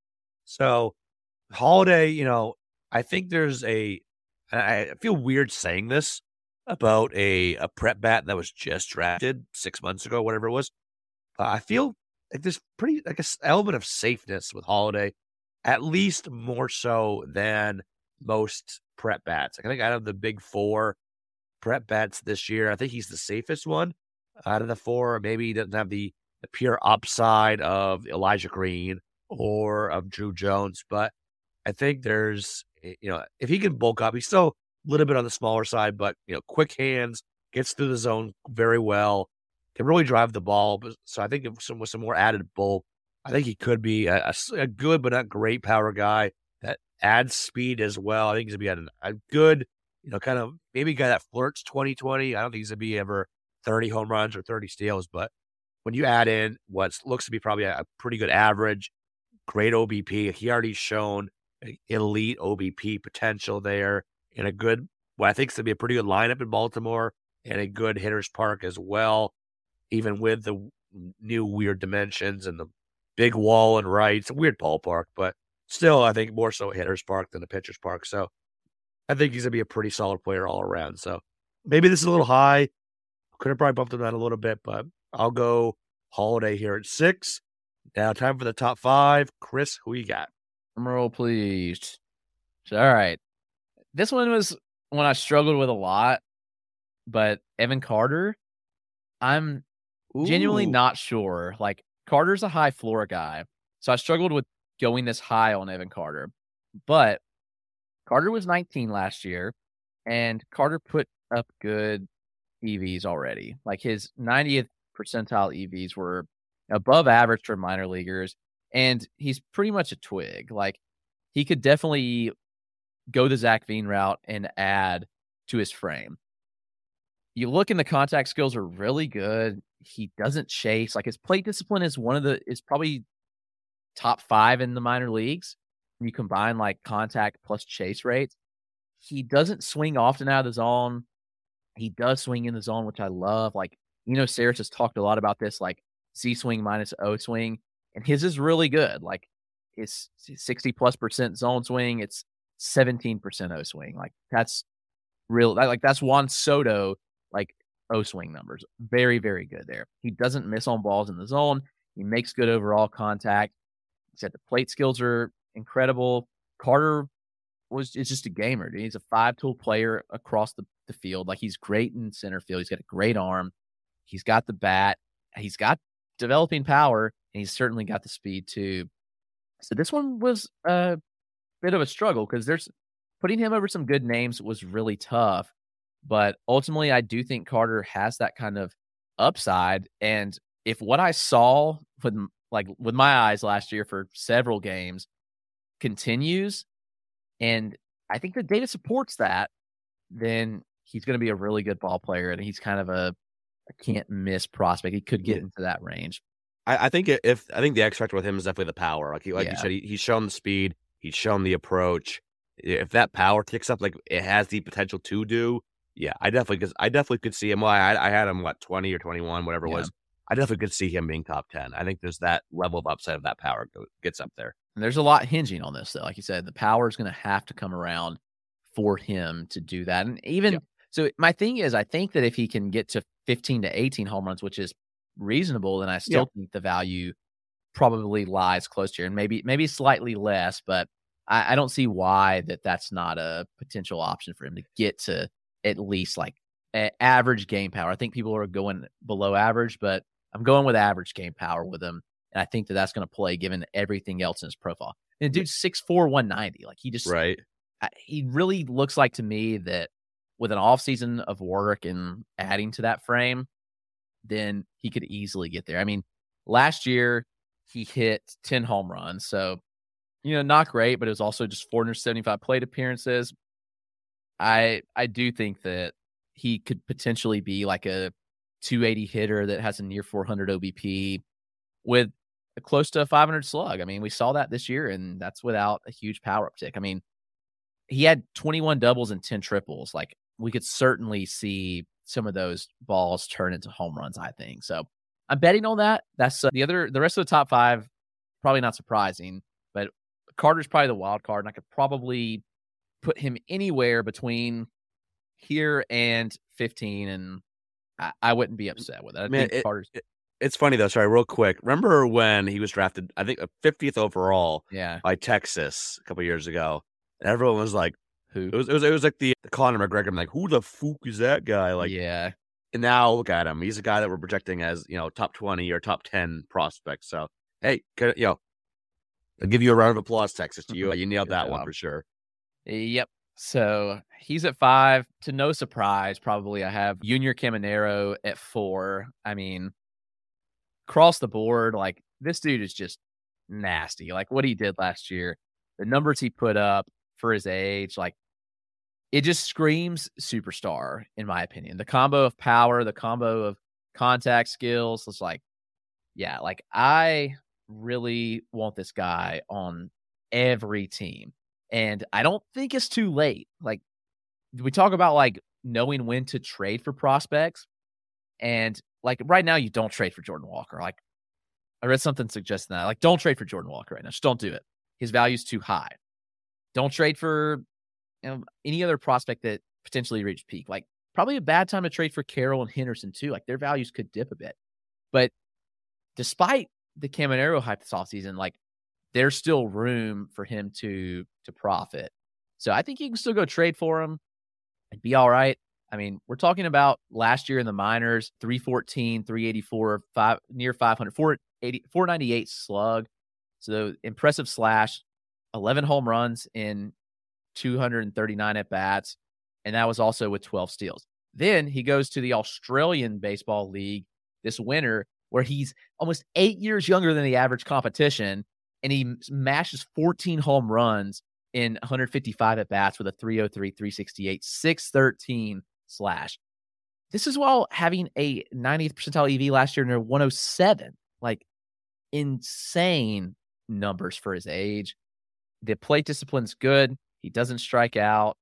So Holiday, you know, I think there's a, I feel weird saying this about a, a prep bat that was just drafted six months ago, whatever it was. Uh, I feel like there's pretty, like an element of safeness with Holiday, at least more so than most prep bats. I think out of the big four prep bats this year, I think he's the safest one out of the four. Maybe he doesn't have the, the pure upside of Elijah Green or of Drew Jones, but I think there's, you know, if he can bulk up, he's still a little bit on the smaller side, but, you know, quick hands, gets through the zone very well, can really drive the ball. But, so I think if some, with some more added bulk, I think he could be a, a, a good but not great power guy that adds speed as well. I think he's going to be a, a good, you know, kind of maybe a guy that flirts twenty twenty. I don't think he's going to be ever thirty home runs or thirty steals, but when you add in what looks to be probably a, a pretty good average, great O B P, he already shown elite O B P potential there, and a good, what I think is going to be a pretty good lineup in Baltimore, and a good hitter's park as well, even with the new weird dimensions and the big wall and right. It's a weird ballpark, but still, I think more so a hitter's park than a pitcher's park. So I think he's going to be a pretty solid player all around. So maybe this is a little high. Could have probably bumped him down a little bit, but I'll go Holiday here at six. Now, time for the top five. Chris, who you got? Drum roll, please. So, all right. This one was one I struggled with a lot, but Evan Carter, I'm Ooh. genuinely not sure. Like, Carter's a high floor guy, so I struggled with going this high on Evan Carter. But Carter was nineteen last year, and Carter put up good E Vs already. Like, his ninetieth percentile E Vs were above average for minor leaguers, and he's pretty much a twig. Like, he could definitely go the Zach Veen route and add to his frame. You look, and the contact skills are really good. He doesn't chase. Like his plate discipline is one of the is probably top five in the minor leagues. When you combine like contact plus chase rates, he doesn't swing often out of the zone. He does swing in the zone, which I love. Like, you know, Sarris has talked a lot about this, like Z swing minus O swing, and his is really good. Like it's sixty plus percent zone swing. It's seventeen percent O swing. Like that's real. Like that's Juan Soto, like O swing numbers. Very, very good there. He doesn't miss on balls in the zone. He makes good overall contact. He said the plate skills are incredible. Carter was is just a gamer. Dude. He's a five-tool player across the, the field. Like he's great in center field. He's got a great arm. He's got the bat. He's got developing power, and he's certainly got the speed too. So this one was a bit of a struggle because there's putting him over some good names was really tough. But ultimately, I do think Carter has that kind of upside. And if what I saw with like with my eyes last year for several games continues, and I think the data supports that, then he's going to be a really good ball player, and he's kind of a, a can't miss prospect. He could get into that range. I, I think if I think the X factor with him is definitely the power. Like he, like Yeah. you said, he, he's shown the speed, he's shown the approach. If that power ticks up, like it has the potential to do, yeah, I definitely because I definitely could see him. Well, I, I had him what twenty or twenty-one, whatever Yeah. it was. I definitely could see him being top ten. I think there's that level of upside of that power go, gets up there. And there's a lot hinging on this, though. Like you said, the power is going to have to come around for him to do that. And even Yeah. so, my thing is, I think that if he can get to fifteen to eighteen home runs, which is reasonable, then I still think the value probably lies close to here, and maybe maybe slightly less. But I, I don't see why that that's not a potential option for him to get to at least like a- average game power. I think people are going below average, but I'm going with average game power with him. And I think that that's going to play given everything else in his profile. And the dude's six four, one ninety. Like he just, Right. I, he really looks like to me that with an off season of work and adding to that frame, then he could easily get there. I mean, last year he hit ten home runs. So, you know, not great, but it was also just four hundred seventy-five plate appearances. I, I do think that he could potentially be like a two eighty hitter that has a near four hundred O B P with a close to a five hundred slug. I mean, we saw that this year, and that's without a huge power uptick. I mean, he had twenty-one doubles and ten triples. Like, we could certainly see some of those balls turn into home runs, I think. So I'm betting on that. That's uh, the other, the rest of the top five, probably not surprising, but Carter's probably the wild card, and I could probably put him anywhere between here and fifteen, and I, I wouldn't be upset with it. I Man, think it- Carter's, It's funny though. Sorry, real quick. Remember when he was drafted? I think fiftieth overall yeah. by Texas a couple years ago, and everyone was like, Who? it was it was, it was like the, the Conor McGregor. I'm like, who the fuck is that guy? Like, yeah. and now look at him. He's a guy that we're projecting as you know top twenty or top ten prospect. So hey, can, you know, I'll give you a round of applause, Texas. To you, you nailed Good that one job. for sure. Yep. So he's at five. To no surprise, probably I have Junior Caminero at four. I mean, across the board, like this dude is just nasty. Like what he did last year, the numbers he put up for his age, like it just screams superstar, in my opinion. The combo of power, the combo of contact skills, it's like, yeah, like I really want this guy on every team. And I don't think it's too late. Like we talk about like knowing when to trade for prospects. And like right now, you don't trade for Jordan Walker. Like I read something suggesting that. Like, don't trade for Jordan Walker right now. Just don't do it. His value's too high. Don't trade for you know, any other prospect that potentially reached peak. Like probably a bad time to trade for Carroll and Henderson too. Like their values could dip a bit. But despite the Caminero hype this offseason, like there's still room for him to to profit. So I think you can still go trade for him. It'd be all right. I mean, we're talking about last year in the minors, three fourteen, three eighty-four, five, near five hundred, four eighty, four ninety-eight slug. So impressive slash, eleven home runs in two hundred thirty-nine at bats. And that was also with twelve steals. Then he goes to the Australian Baseball League this winter, where he's almost eight years younger than the average competition. And he mashes fourteen home runs in one hundred fifty-five at bats with a three oh three, three sixty-eight, six thirteen slash. This is while having a ninetieth percentile E V last year near one oh seven. Like, insane numbers for his age. The plate discipline's good. He doesn't strike out.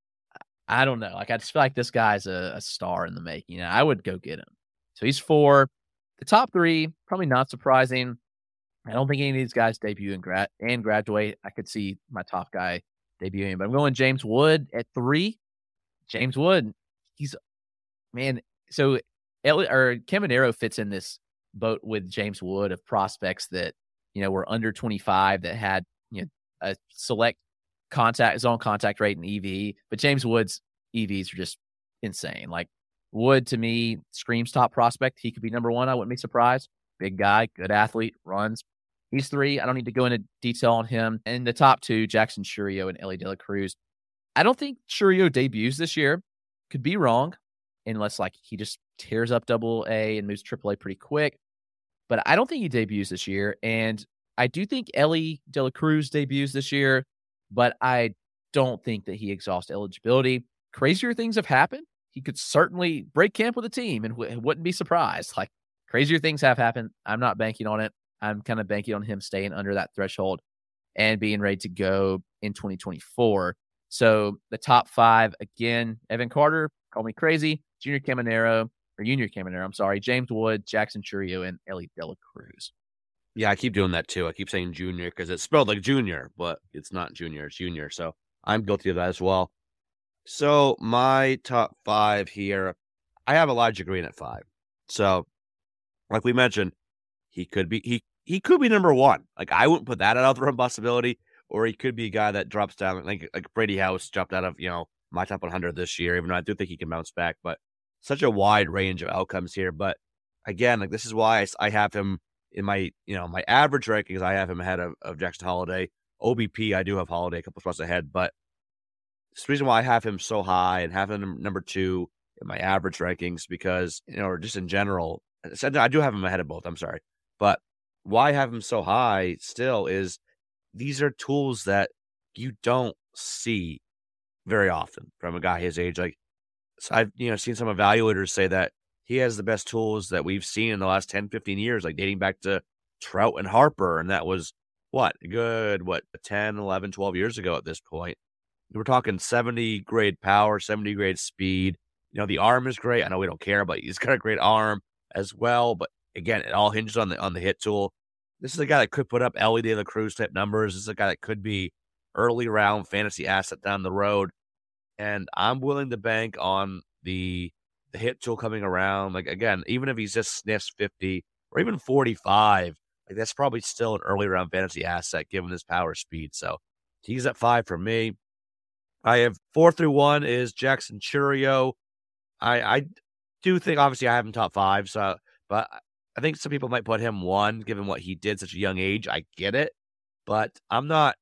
I don't know. Like, I just feel like this guy's a, a star in the making. You know, I would go get him. So he's four. The top three, probably not surprising. I don't think any of these guys debut and, gra- and graduate. I could see my top guy debuting, but I'm going James Wood at three. James Wood, he's man. So Elliot or Caminero fits in this boat with James Wood of prospects that, you know, were under twenty-five that had, you know, a select contact zone contact rate and E V, but James Wood's E Vs are just insane. Like, Wood to me screams top prospect. He could be number one. I wouldn't be surprised. Big guy, good athlete, runs. He's three. I don't need to go into detail on him. And the top two, Jackson Chourio and Elly De La Cruz. I don't think Chourio debuts this year. Could be wrong, unless like he just tears up double A and moves triple A pretty quick. But I don't think he debuts this year. And I do think Elly De La Cruz debuts this year, but I don't think that he exhausts eligibility. Crazier things have happened. He could certainly break camp with a team and w- wouldn't be surprised. Like, crazier things have happened. I'm not banking on it. I'm kind of banking on him staying under that threshold and being ready to go in twenty twenty-four. So the top five, again, Evan Carter, call me crazy, Junior Caminero, or Junior Caminero, I'm sorry, James Wood, Jackson Chourio, and Elly De La Cruz. Yeah, I keep doing that too. I keep saying junior because it's spelled like junior, but it's not junior, it's junior. So I'm guilty of that as well. So my top five here, I have Elijah Green at five. So, like we mentioned, he could be he he could be number one. Like, I wouldn't put that out of the possibility, or he could be a guy that drops down, like like Brady House dropped out of, you know, my top one hundred this year. Even though I do think he can bounce back, but such a wide range of outcomes here. But again, like, this is why I, I have him in my, you know, my average rankings. I have him ahead of, of Jackson Holiday. O B P, I do have Holiday a couple spots ahead, but it's the reason why I have him so high and have him number two in my average rankings because, you know, or just in general, I do have him ahead of both. I'm sorry. But why I have him so high still is these are tools that you don't see very often from a guy his age. Like, so I've, you know, seen some evaluators say that he has the best tools that we've seen in the last ten, fifteen years, like dating back to Trout and Harper. And that was what good, what ten, eleven, twelve years ago at this point. We're talking seventy grade power, seventy grade speed. You know, the arm is great. I know we don't care, but he's got a great arm as well. But again, it all hinges on the on the hit tool. This is a guy that could put up Elly De La Cruz type numbers. This is a guy that could be early round fantasy asset down the road. And I'm willing to bank on the the hit tool coming around. Like, again, even if he's just sniffs fifty or even forty-five, like, that's probably still an early round fantasy asset given his power speed. So he's at five for me. I have four through one is Jackson Chourio. I I do think, obviously, I have him top five, so but I think some people might put him one, given what he did at such a young age. I get it, but I'm not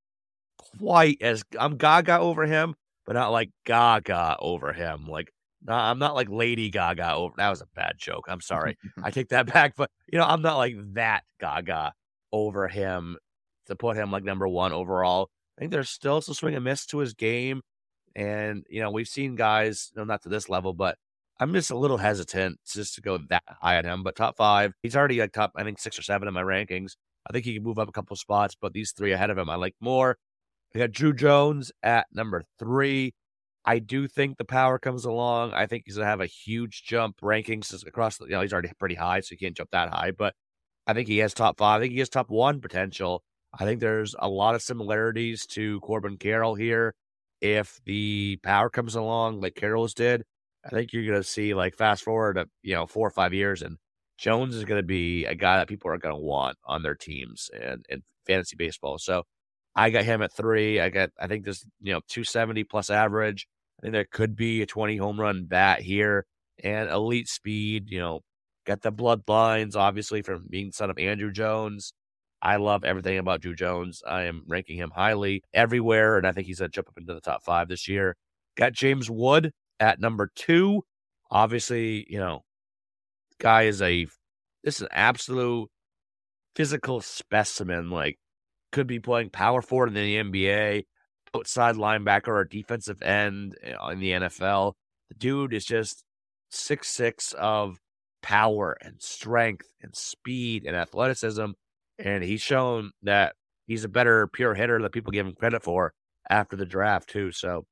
quite as I'm Gaga over him, but not like Gaga over him. Like, not, I'm not like Lady Gaga over. That was a bad joke. I'm sorry. I take that back. But, you know, I'm not like that Gaga over him to put him like number one overall. I think there's still some swing and miss to his game. And, you know, we've seen guys, you know, not to this level, but I'm just a little hesitant just to go that high on him. But top five, he's already like top, I think, six or seven in my rankings. I think he can move up a couple spots, but these three ahead of him I like more. I got Drew Jones at number three. I do think the power comes along. I think he's going to have a huge jump rankings across the, you know, he's already pretty high, so he can't jump that high. But I think he has top five. I think he has top one potential. I think there's a lot of similarities to Corbin Carroll here. If the power comes along like Carroll's did, I think you're going to see, like, fast forward to, you know, four or five years, and Jones is going to be a guy that people are going to want on their teams and in fantasy baseball. So I got him at three. I got, I think this, you know, two seventy plus average. I think there could be a twenty home run bat here and elite speed. You know, got the bloodlines, obviously, from being son of Andrew Jones. I love everything about Drew Jones. I am ranking him highly everywhere, and I think he's going to jump up into the top five this year. Got James Wood at number two. Obviously, you know, guy is a, this is an absolute physical specimen. Like, could be playing power forward in the N B A, outside linebacker or defensive end in the N F L. The dude is just six six of power and strength and speed and athleticism, and he's shown that he's a better pure hitter than people give him credit for after the draft too. So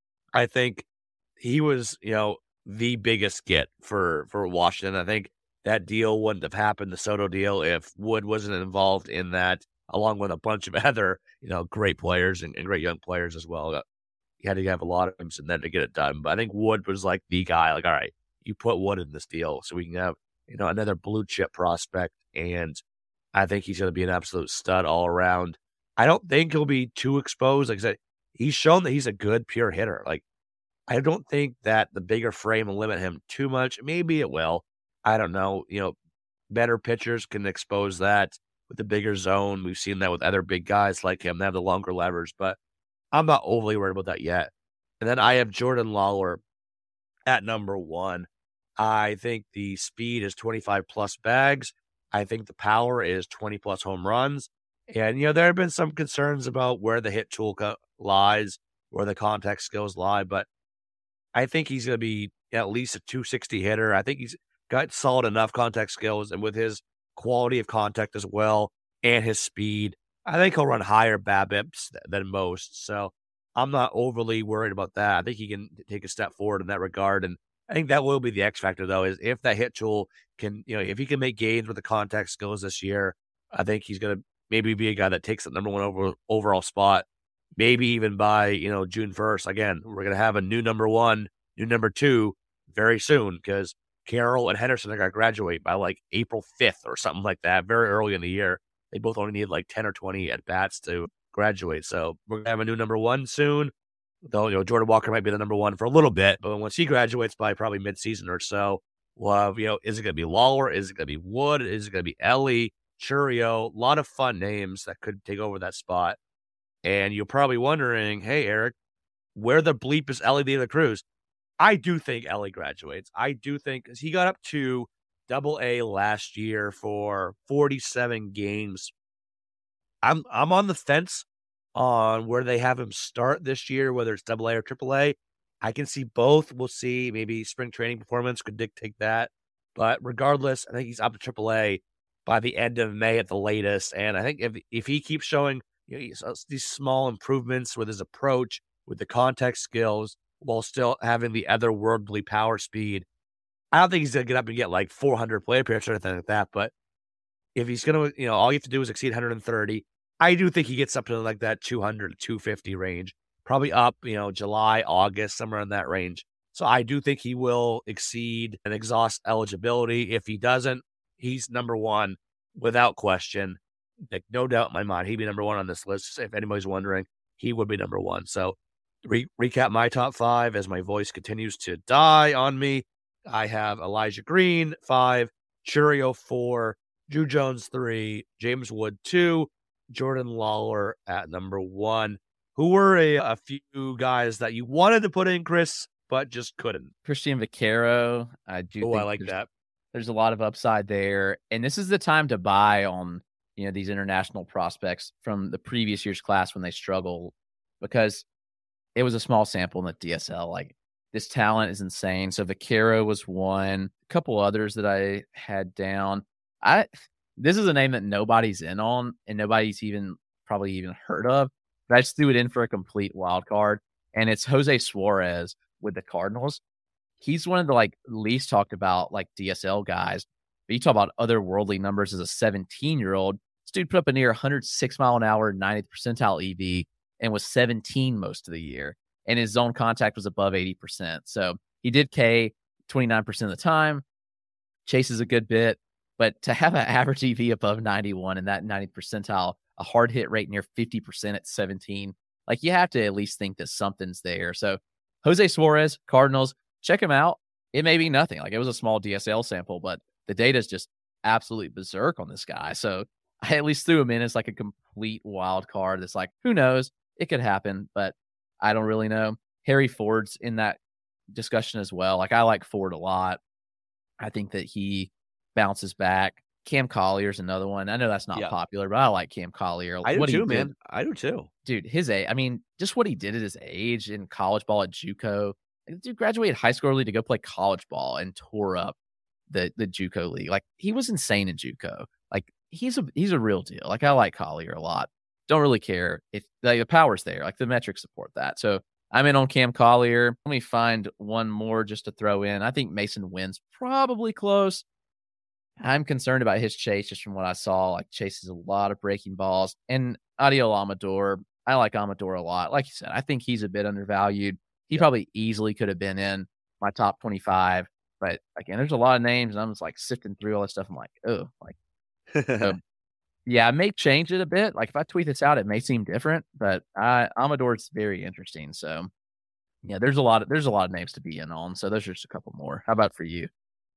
I think he was, you know, the biggest get for for Washington. I think that deal wouldn't have happened, the Soto deal, if Wood wasn't involved in that, along with a bunch of other, you know, great players and, and great young players as well. You had to have a lot of them in there to get it done. But I think Wood was like the guy, like, all right, you put Wood in this deal so we can have, you know, another blue chip prospect. And I think he's going to be an absolute stud all around. I don't think he'll be too exposed. Like I said, he's shown that he's a good pure hitter. Like, I don't think that the bigger frame will limit him too much. Maybe it will. I don't know. You know, better pitchers can expose that with the bigger zone. We've seen that with other big guys like him. They have the longer levers, but I'm not overly worried about that yet. And then I have Jordan Lawler at number one. I think the speed is twenty-five plus bags. I think the power is twenty plus home runs. And, you know, there have been some concerns about where the hit tool co- lies, where the contact skills lie, but I think he's going to be at least a two sixty hitter. I think he's got solid enough contact skills, and with his quality of contact as well and his speed, I think he'll run higher BABIPs than most. So I'm not overly worried about that. I think he can take a step forward in that regard. And I think that will be the X factor, though, is if that hit tool can, you know, if he can make gains with the contact skills this year, I think he's going to maybe be a guy that takes the number one over, overall spot, maybe even by, you know, June first. Again, we're going to have a new number one, new number two very soon, because Carroll and Henderson are going to graduate by like April fifth or something like that, very early in the year. They both only need like ten or twenty at bats to graduate. So we're going to have a new number one soon. Though, you know, Jordan Walker might be the number one for a little bit, but once he graduates by probably midseason or so, we'll have, you know, is it going to be Lawler? Is it going to be Wood? Is it going to be Ellie? Chourio? A lot of fun names that could take over that spot. And you're probably wondering, hey, Eric, where the bleep is Ellie De La Cruz? I do think Ellie graduates. I do think, because he got up to double A last year for forty-seven games. I'm I'm on the fence on where they have him start this year, whether it's double A or triple A. I can see both. We'll see. Maybe spring training performance could dictate that. But regardless, I think he's up to triple A by the end of May at the latest. And I think if if he keeps showing, you know, these small improvements with his approach, with the contact skills, while still having the otherworldly power speed, I don't think he's going to get up and get like four hundred play appearances or anything like that. But if he's going to, you know, all you have to do is exceed one hundred thirty. I do think he gets up to like that two hundred to two fifty range, probably up, you know, July, August, somewhere in that range. So I do think he will exceed and exhaust eligibility. If he doesn't, he's number one without question. Like, no doubt in my mind, he'd be number one on this list. If anybody's wondering, he would be number one. So re- recap my top five as my voice continues to die on me. I have Elijah Green, five, Chourio, four, Drew Jones, three, James Wood, two, Jordan Lawler at number one. Who were a, a few guys that you wanted to put in, Chris, but just couldn't? Christian Vaquero. I do. Oh, think I like there's, that. There's a lot of upside there, and this is the time to buy on, you know, these international prospects from the previous year's class when they struggled, because it was a small sample in the D S L. Like, this talent is insane. So Vaquero was one. A couple others that I had down. I this is a name that nobody's in on, and nobody's even probably even heard of. But I just threw it in for a complete wild card, and it's Jose Suarez with the Cardinals. He's one of the like least talked about like D S L guys. But you talk about otherworldly numbers as a seventeen year old. This dude put up a near one hundred six mile an hour, ninetieth percentile E V, and was seventeen most of the year. And his zone contact was above eighty percent. So he did K twenty-nine percent of the time, chases a good bit, but to have an average E V above ninety-one and that ninetieth percentile, a hard hit rate near fifty percent at seventeen, like, you have to at least think that something's there. So Jose Suarez, Cardinals, check him out. It may be nothing. Like, it was a small D S L sample, but the data is just absolutely berserk on this guy. So I at least threw him in as like a complete wild card. That's like, who knows? It could happen, but I don't really know. Harry Ford's in that discussion as well. Like, I like Ford a lot. I think that he bounces back. Cam Collier's another one. I know that's not Yeah. popular, but I like Cam Collier. I do what he too, did- man. I do too. Dude, his age, I mean, just what he did at his age in college ball at JUCO Like, dude graduated high school early to go play college ball and tore up the the JUCO league. Like, he was insane in JUCO. Like, he's a he's a real deal. Like, I like Collier a lot. Don't really care if like, the power's there. Like, the metrics support that. So I'm in on Cam Collier. Let me find one more just to throw in. I think Mason Wynn's probably close. I'm concerned about his chase just from what I saw. Like, chases a lot of breaking balls. And Adiel Amador, I like Amador a lot. Like you said, I think he's a bit undervalued. He yeah. probably easily could have been in my top twenty-five. But again, there's a lot of names, and I'm just like sifting through all this stuff. I'm like, oh, like, so, yeah, I may change it a bit. Like, if I tweet this out, it may seem different, but I, Amador's very interesting. So, yeah, there's a lot of there's a lot of names to be in on. So, there's just a couple more. How about for you?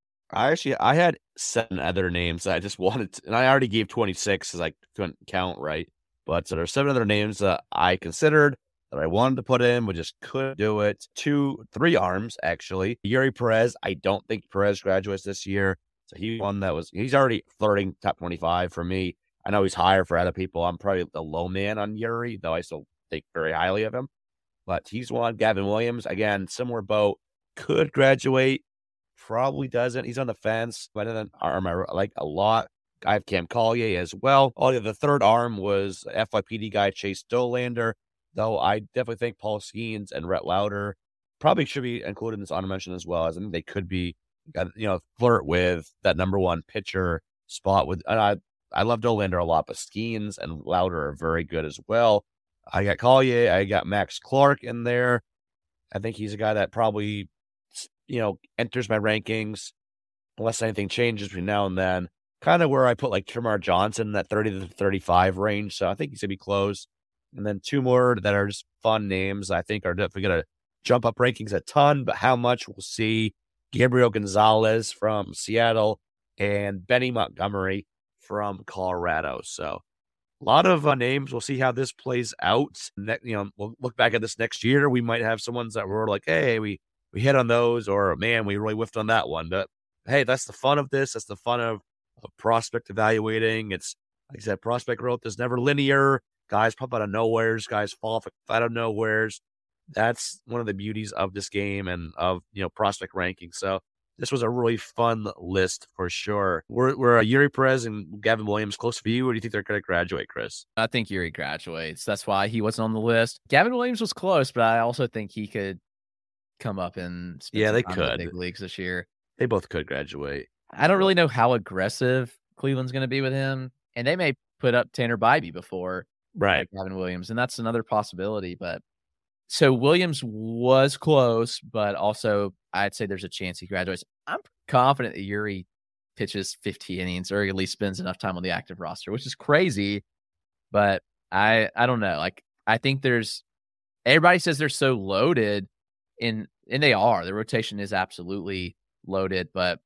I actually I had seven other names that I just wanted to, and I already gave twenty-six because I couldn't count right. But so there's seven other names that I considered that I wanted to put in, but just couldn't do it. Two, three arms, actually. Yuri Perez, I don't think Perez graduates this year. So he one that was, he's already flirting top twenty-five for me. I know he's higher for other people. I'm probably the low man on Yuri, though I still think very highly of him. But he's one. Gavin Williams, again, similar boat. Could graduate. Probably doesn't. He's on the fence. But then arm I like a lot. I have Cam Collier as well. Oh, yeah, the third arm was F Y P D guy Chase Dolander, though I definitely think Paul Skeens and Rhett Lauder probably should be included in this honor mention as well, as I think they could be, you know, flirt with that number one pitcher spot. With and I, I love Dolander a lot, but Skeens and Lauder are very good as well. I got Collier. I got Max Clark in there. I think he's a guy that probably, you know, enters my rankings unless anything changes between now and then. Kind of where I put like Termarr Johnson in that thirty to thirty-five range. So I think he's going to be close. And then two more that are just fun names I think are definitely going to jump up rankings a ton, but how much we'll see. Gabriel Gonzalez from Seattle and Benny Montgomery from Colorado. So a lot of uh, names. We'll see how this plays out. Ne- you know, we'll look back at this next year. We might have some ones that were like, hey, we, we hit on those, or man, we really whiffed on that one. But hey, that's the fun of this. That's the fun of Of prospect evaluating. It's like I said, prospect growth is never linear. Guys pop out of nowheres, guys fall out of nowheres. That's one of the beauties of this game and of, you know, prospect ranking. So this was a really fun list for sure. We're, we're uh, Yuri Perez and Gavin Williams close for you, or do you think they're going to graduate, Chris? I think Yuri graduates. That's why he wasn't on the list. Gavin Williams was close, but I also think he could come up and spend yeah, they time could in the big leagues this year. They both could graduate. I don't really know how aggressive Cleveland's going to be with him, and they may put up Tanner Bybee before right like Gavin Williams, and that's another possibility. But so Williams was close, but also I'd say there's a chance he graduates. I'm confident that Yuri pitches fifty innings or at least spends enough time on the active roster, which is crazy. But I I don't know. Like, I think there's everybody says they're so loaded, in and they are. The rotation is absolutely loaded, but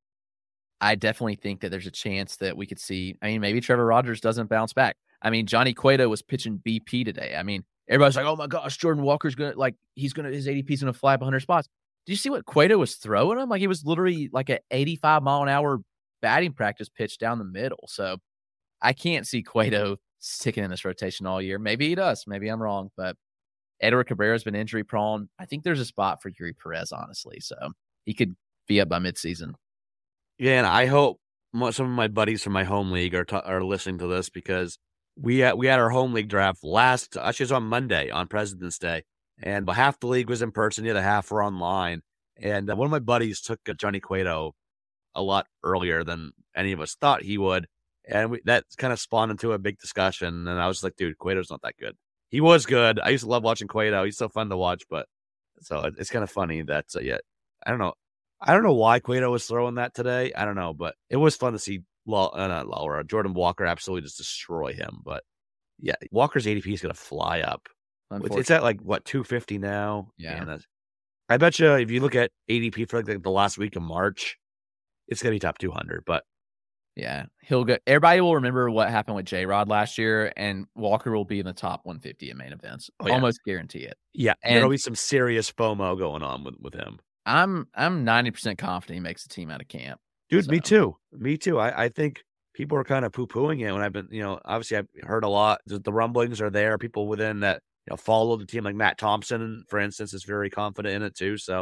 I definitely think that there's a chance that we could see. I mean, maybe Trevor Rogers doesn't bounce back. I mean, Johnny Cueto was pitching B P today. I mean, everybody's like, oh my gosh, Jordan Walker's going to, like, he's going to, his A D P's going to fly up one hundred spots. Did you see what Cueto was throwing him? Like, he was literally like an eighty-five mile an hour batting practice pitch down the middle. So I can't see Cueto sticking in this rotation all year. Maybe he does. Maybe I'm wrong, but Edward Cabrera's been injury prone. I think there's a spot for Yuri Perez, honestly. So he could be up by midseason. Yeah, and I hope some of my buddies from my home league are t- are listening to this, because we had, we had our home league draft last, actually it was on Monday on President's Day, and half the league was in person, the other half were online. And uh, one of my buddies took uh, Johnny Cueto a lot earlier than any of us thought he would, and we, that kind of spawned into a big discussion. And I was like, dude, Cueto's not that good. He was good. I used to love watching Cueto. He's so fun to watch, but so it, it's kind of funny that uh, yeah, I don't know. I don't know why Cueto was throwing that today. I don't know, but it was fun to see Law, uh, not Laura, Jordan Walker absolutely just destroy him. But yeah, Walker's A D P is going to fly up. It's at like, what, two fifty now? Yeah. And I bet you if you look at A D P for like the last week of March, it's going to be top two hundred. But yeah, he'll go. Everybody will remember what happened with J-Rod last year, and Walker will be in the top one fifty in main events. Oh, yeah. Almost guarantee it. Yeah, and there'll be some serious FOMO going on with, with him. I'm I'm ninety percent confident he makes the team out of camp. Dude, so. me too. Me too. I, I think people are kind of poo-pooing it when I've been, you know, obviously I've heard a lot. The, the rumblings are there. People within that, you know, follow the team, like Matt Thompson, for instance, is very confident in it too. So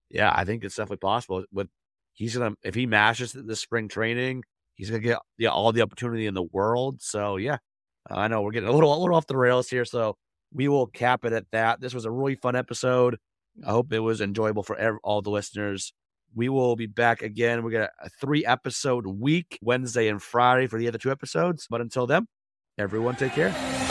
yeah, I think it's definitely possible. With he's gonna if he mashes the spring training, he's gonna get yeah, all the opportunity in the world. So yeah, I know we're getting a little a little off the rails here, so we will cap it at that. This was a really fun episode. I hope it was enjoyable for ev- all the listeners. We will be back again. We got a three episode week, Wednesday and Friday for the other two episodes. But until then, everyone take care.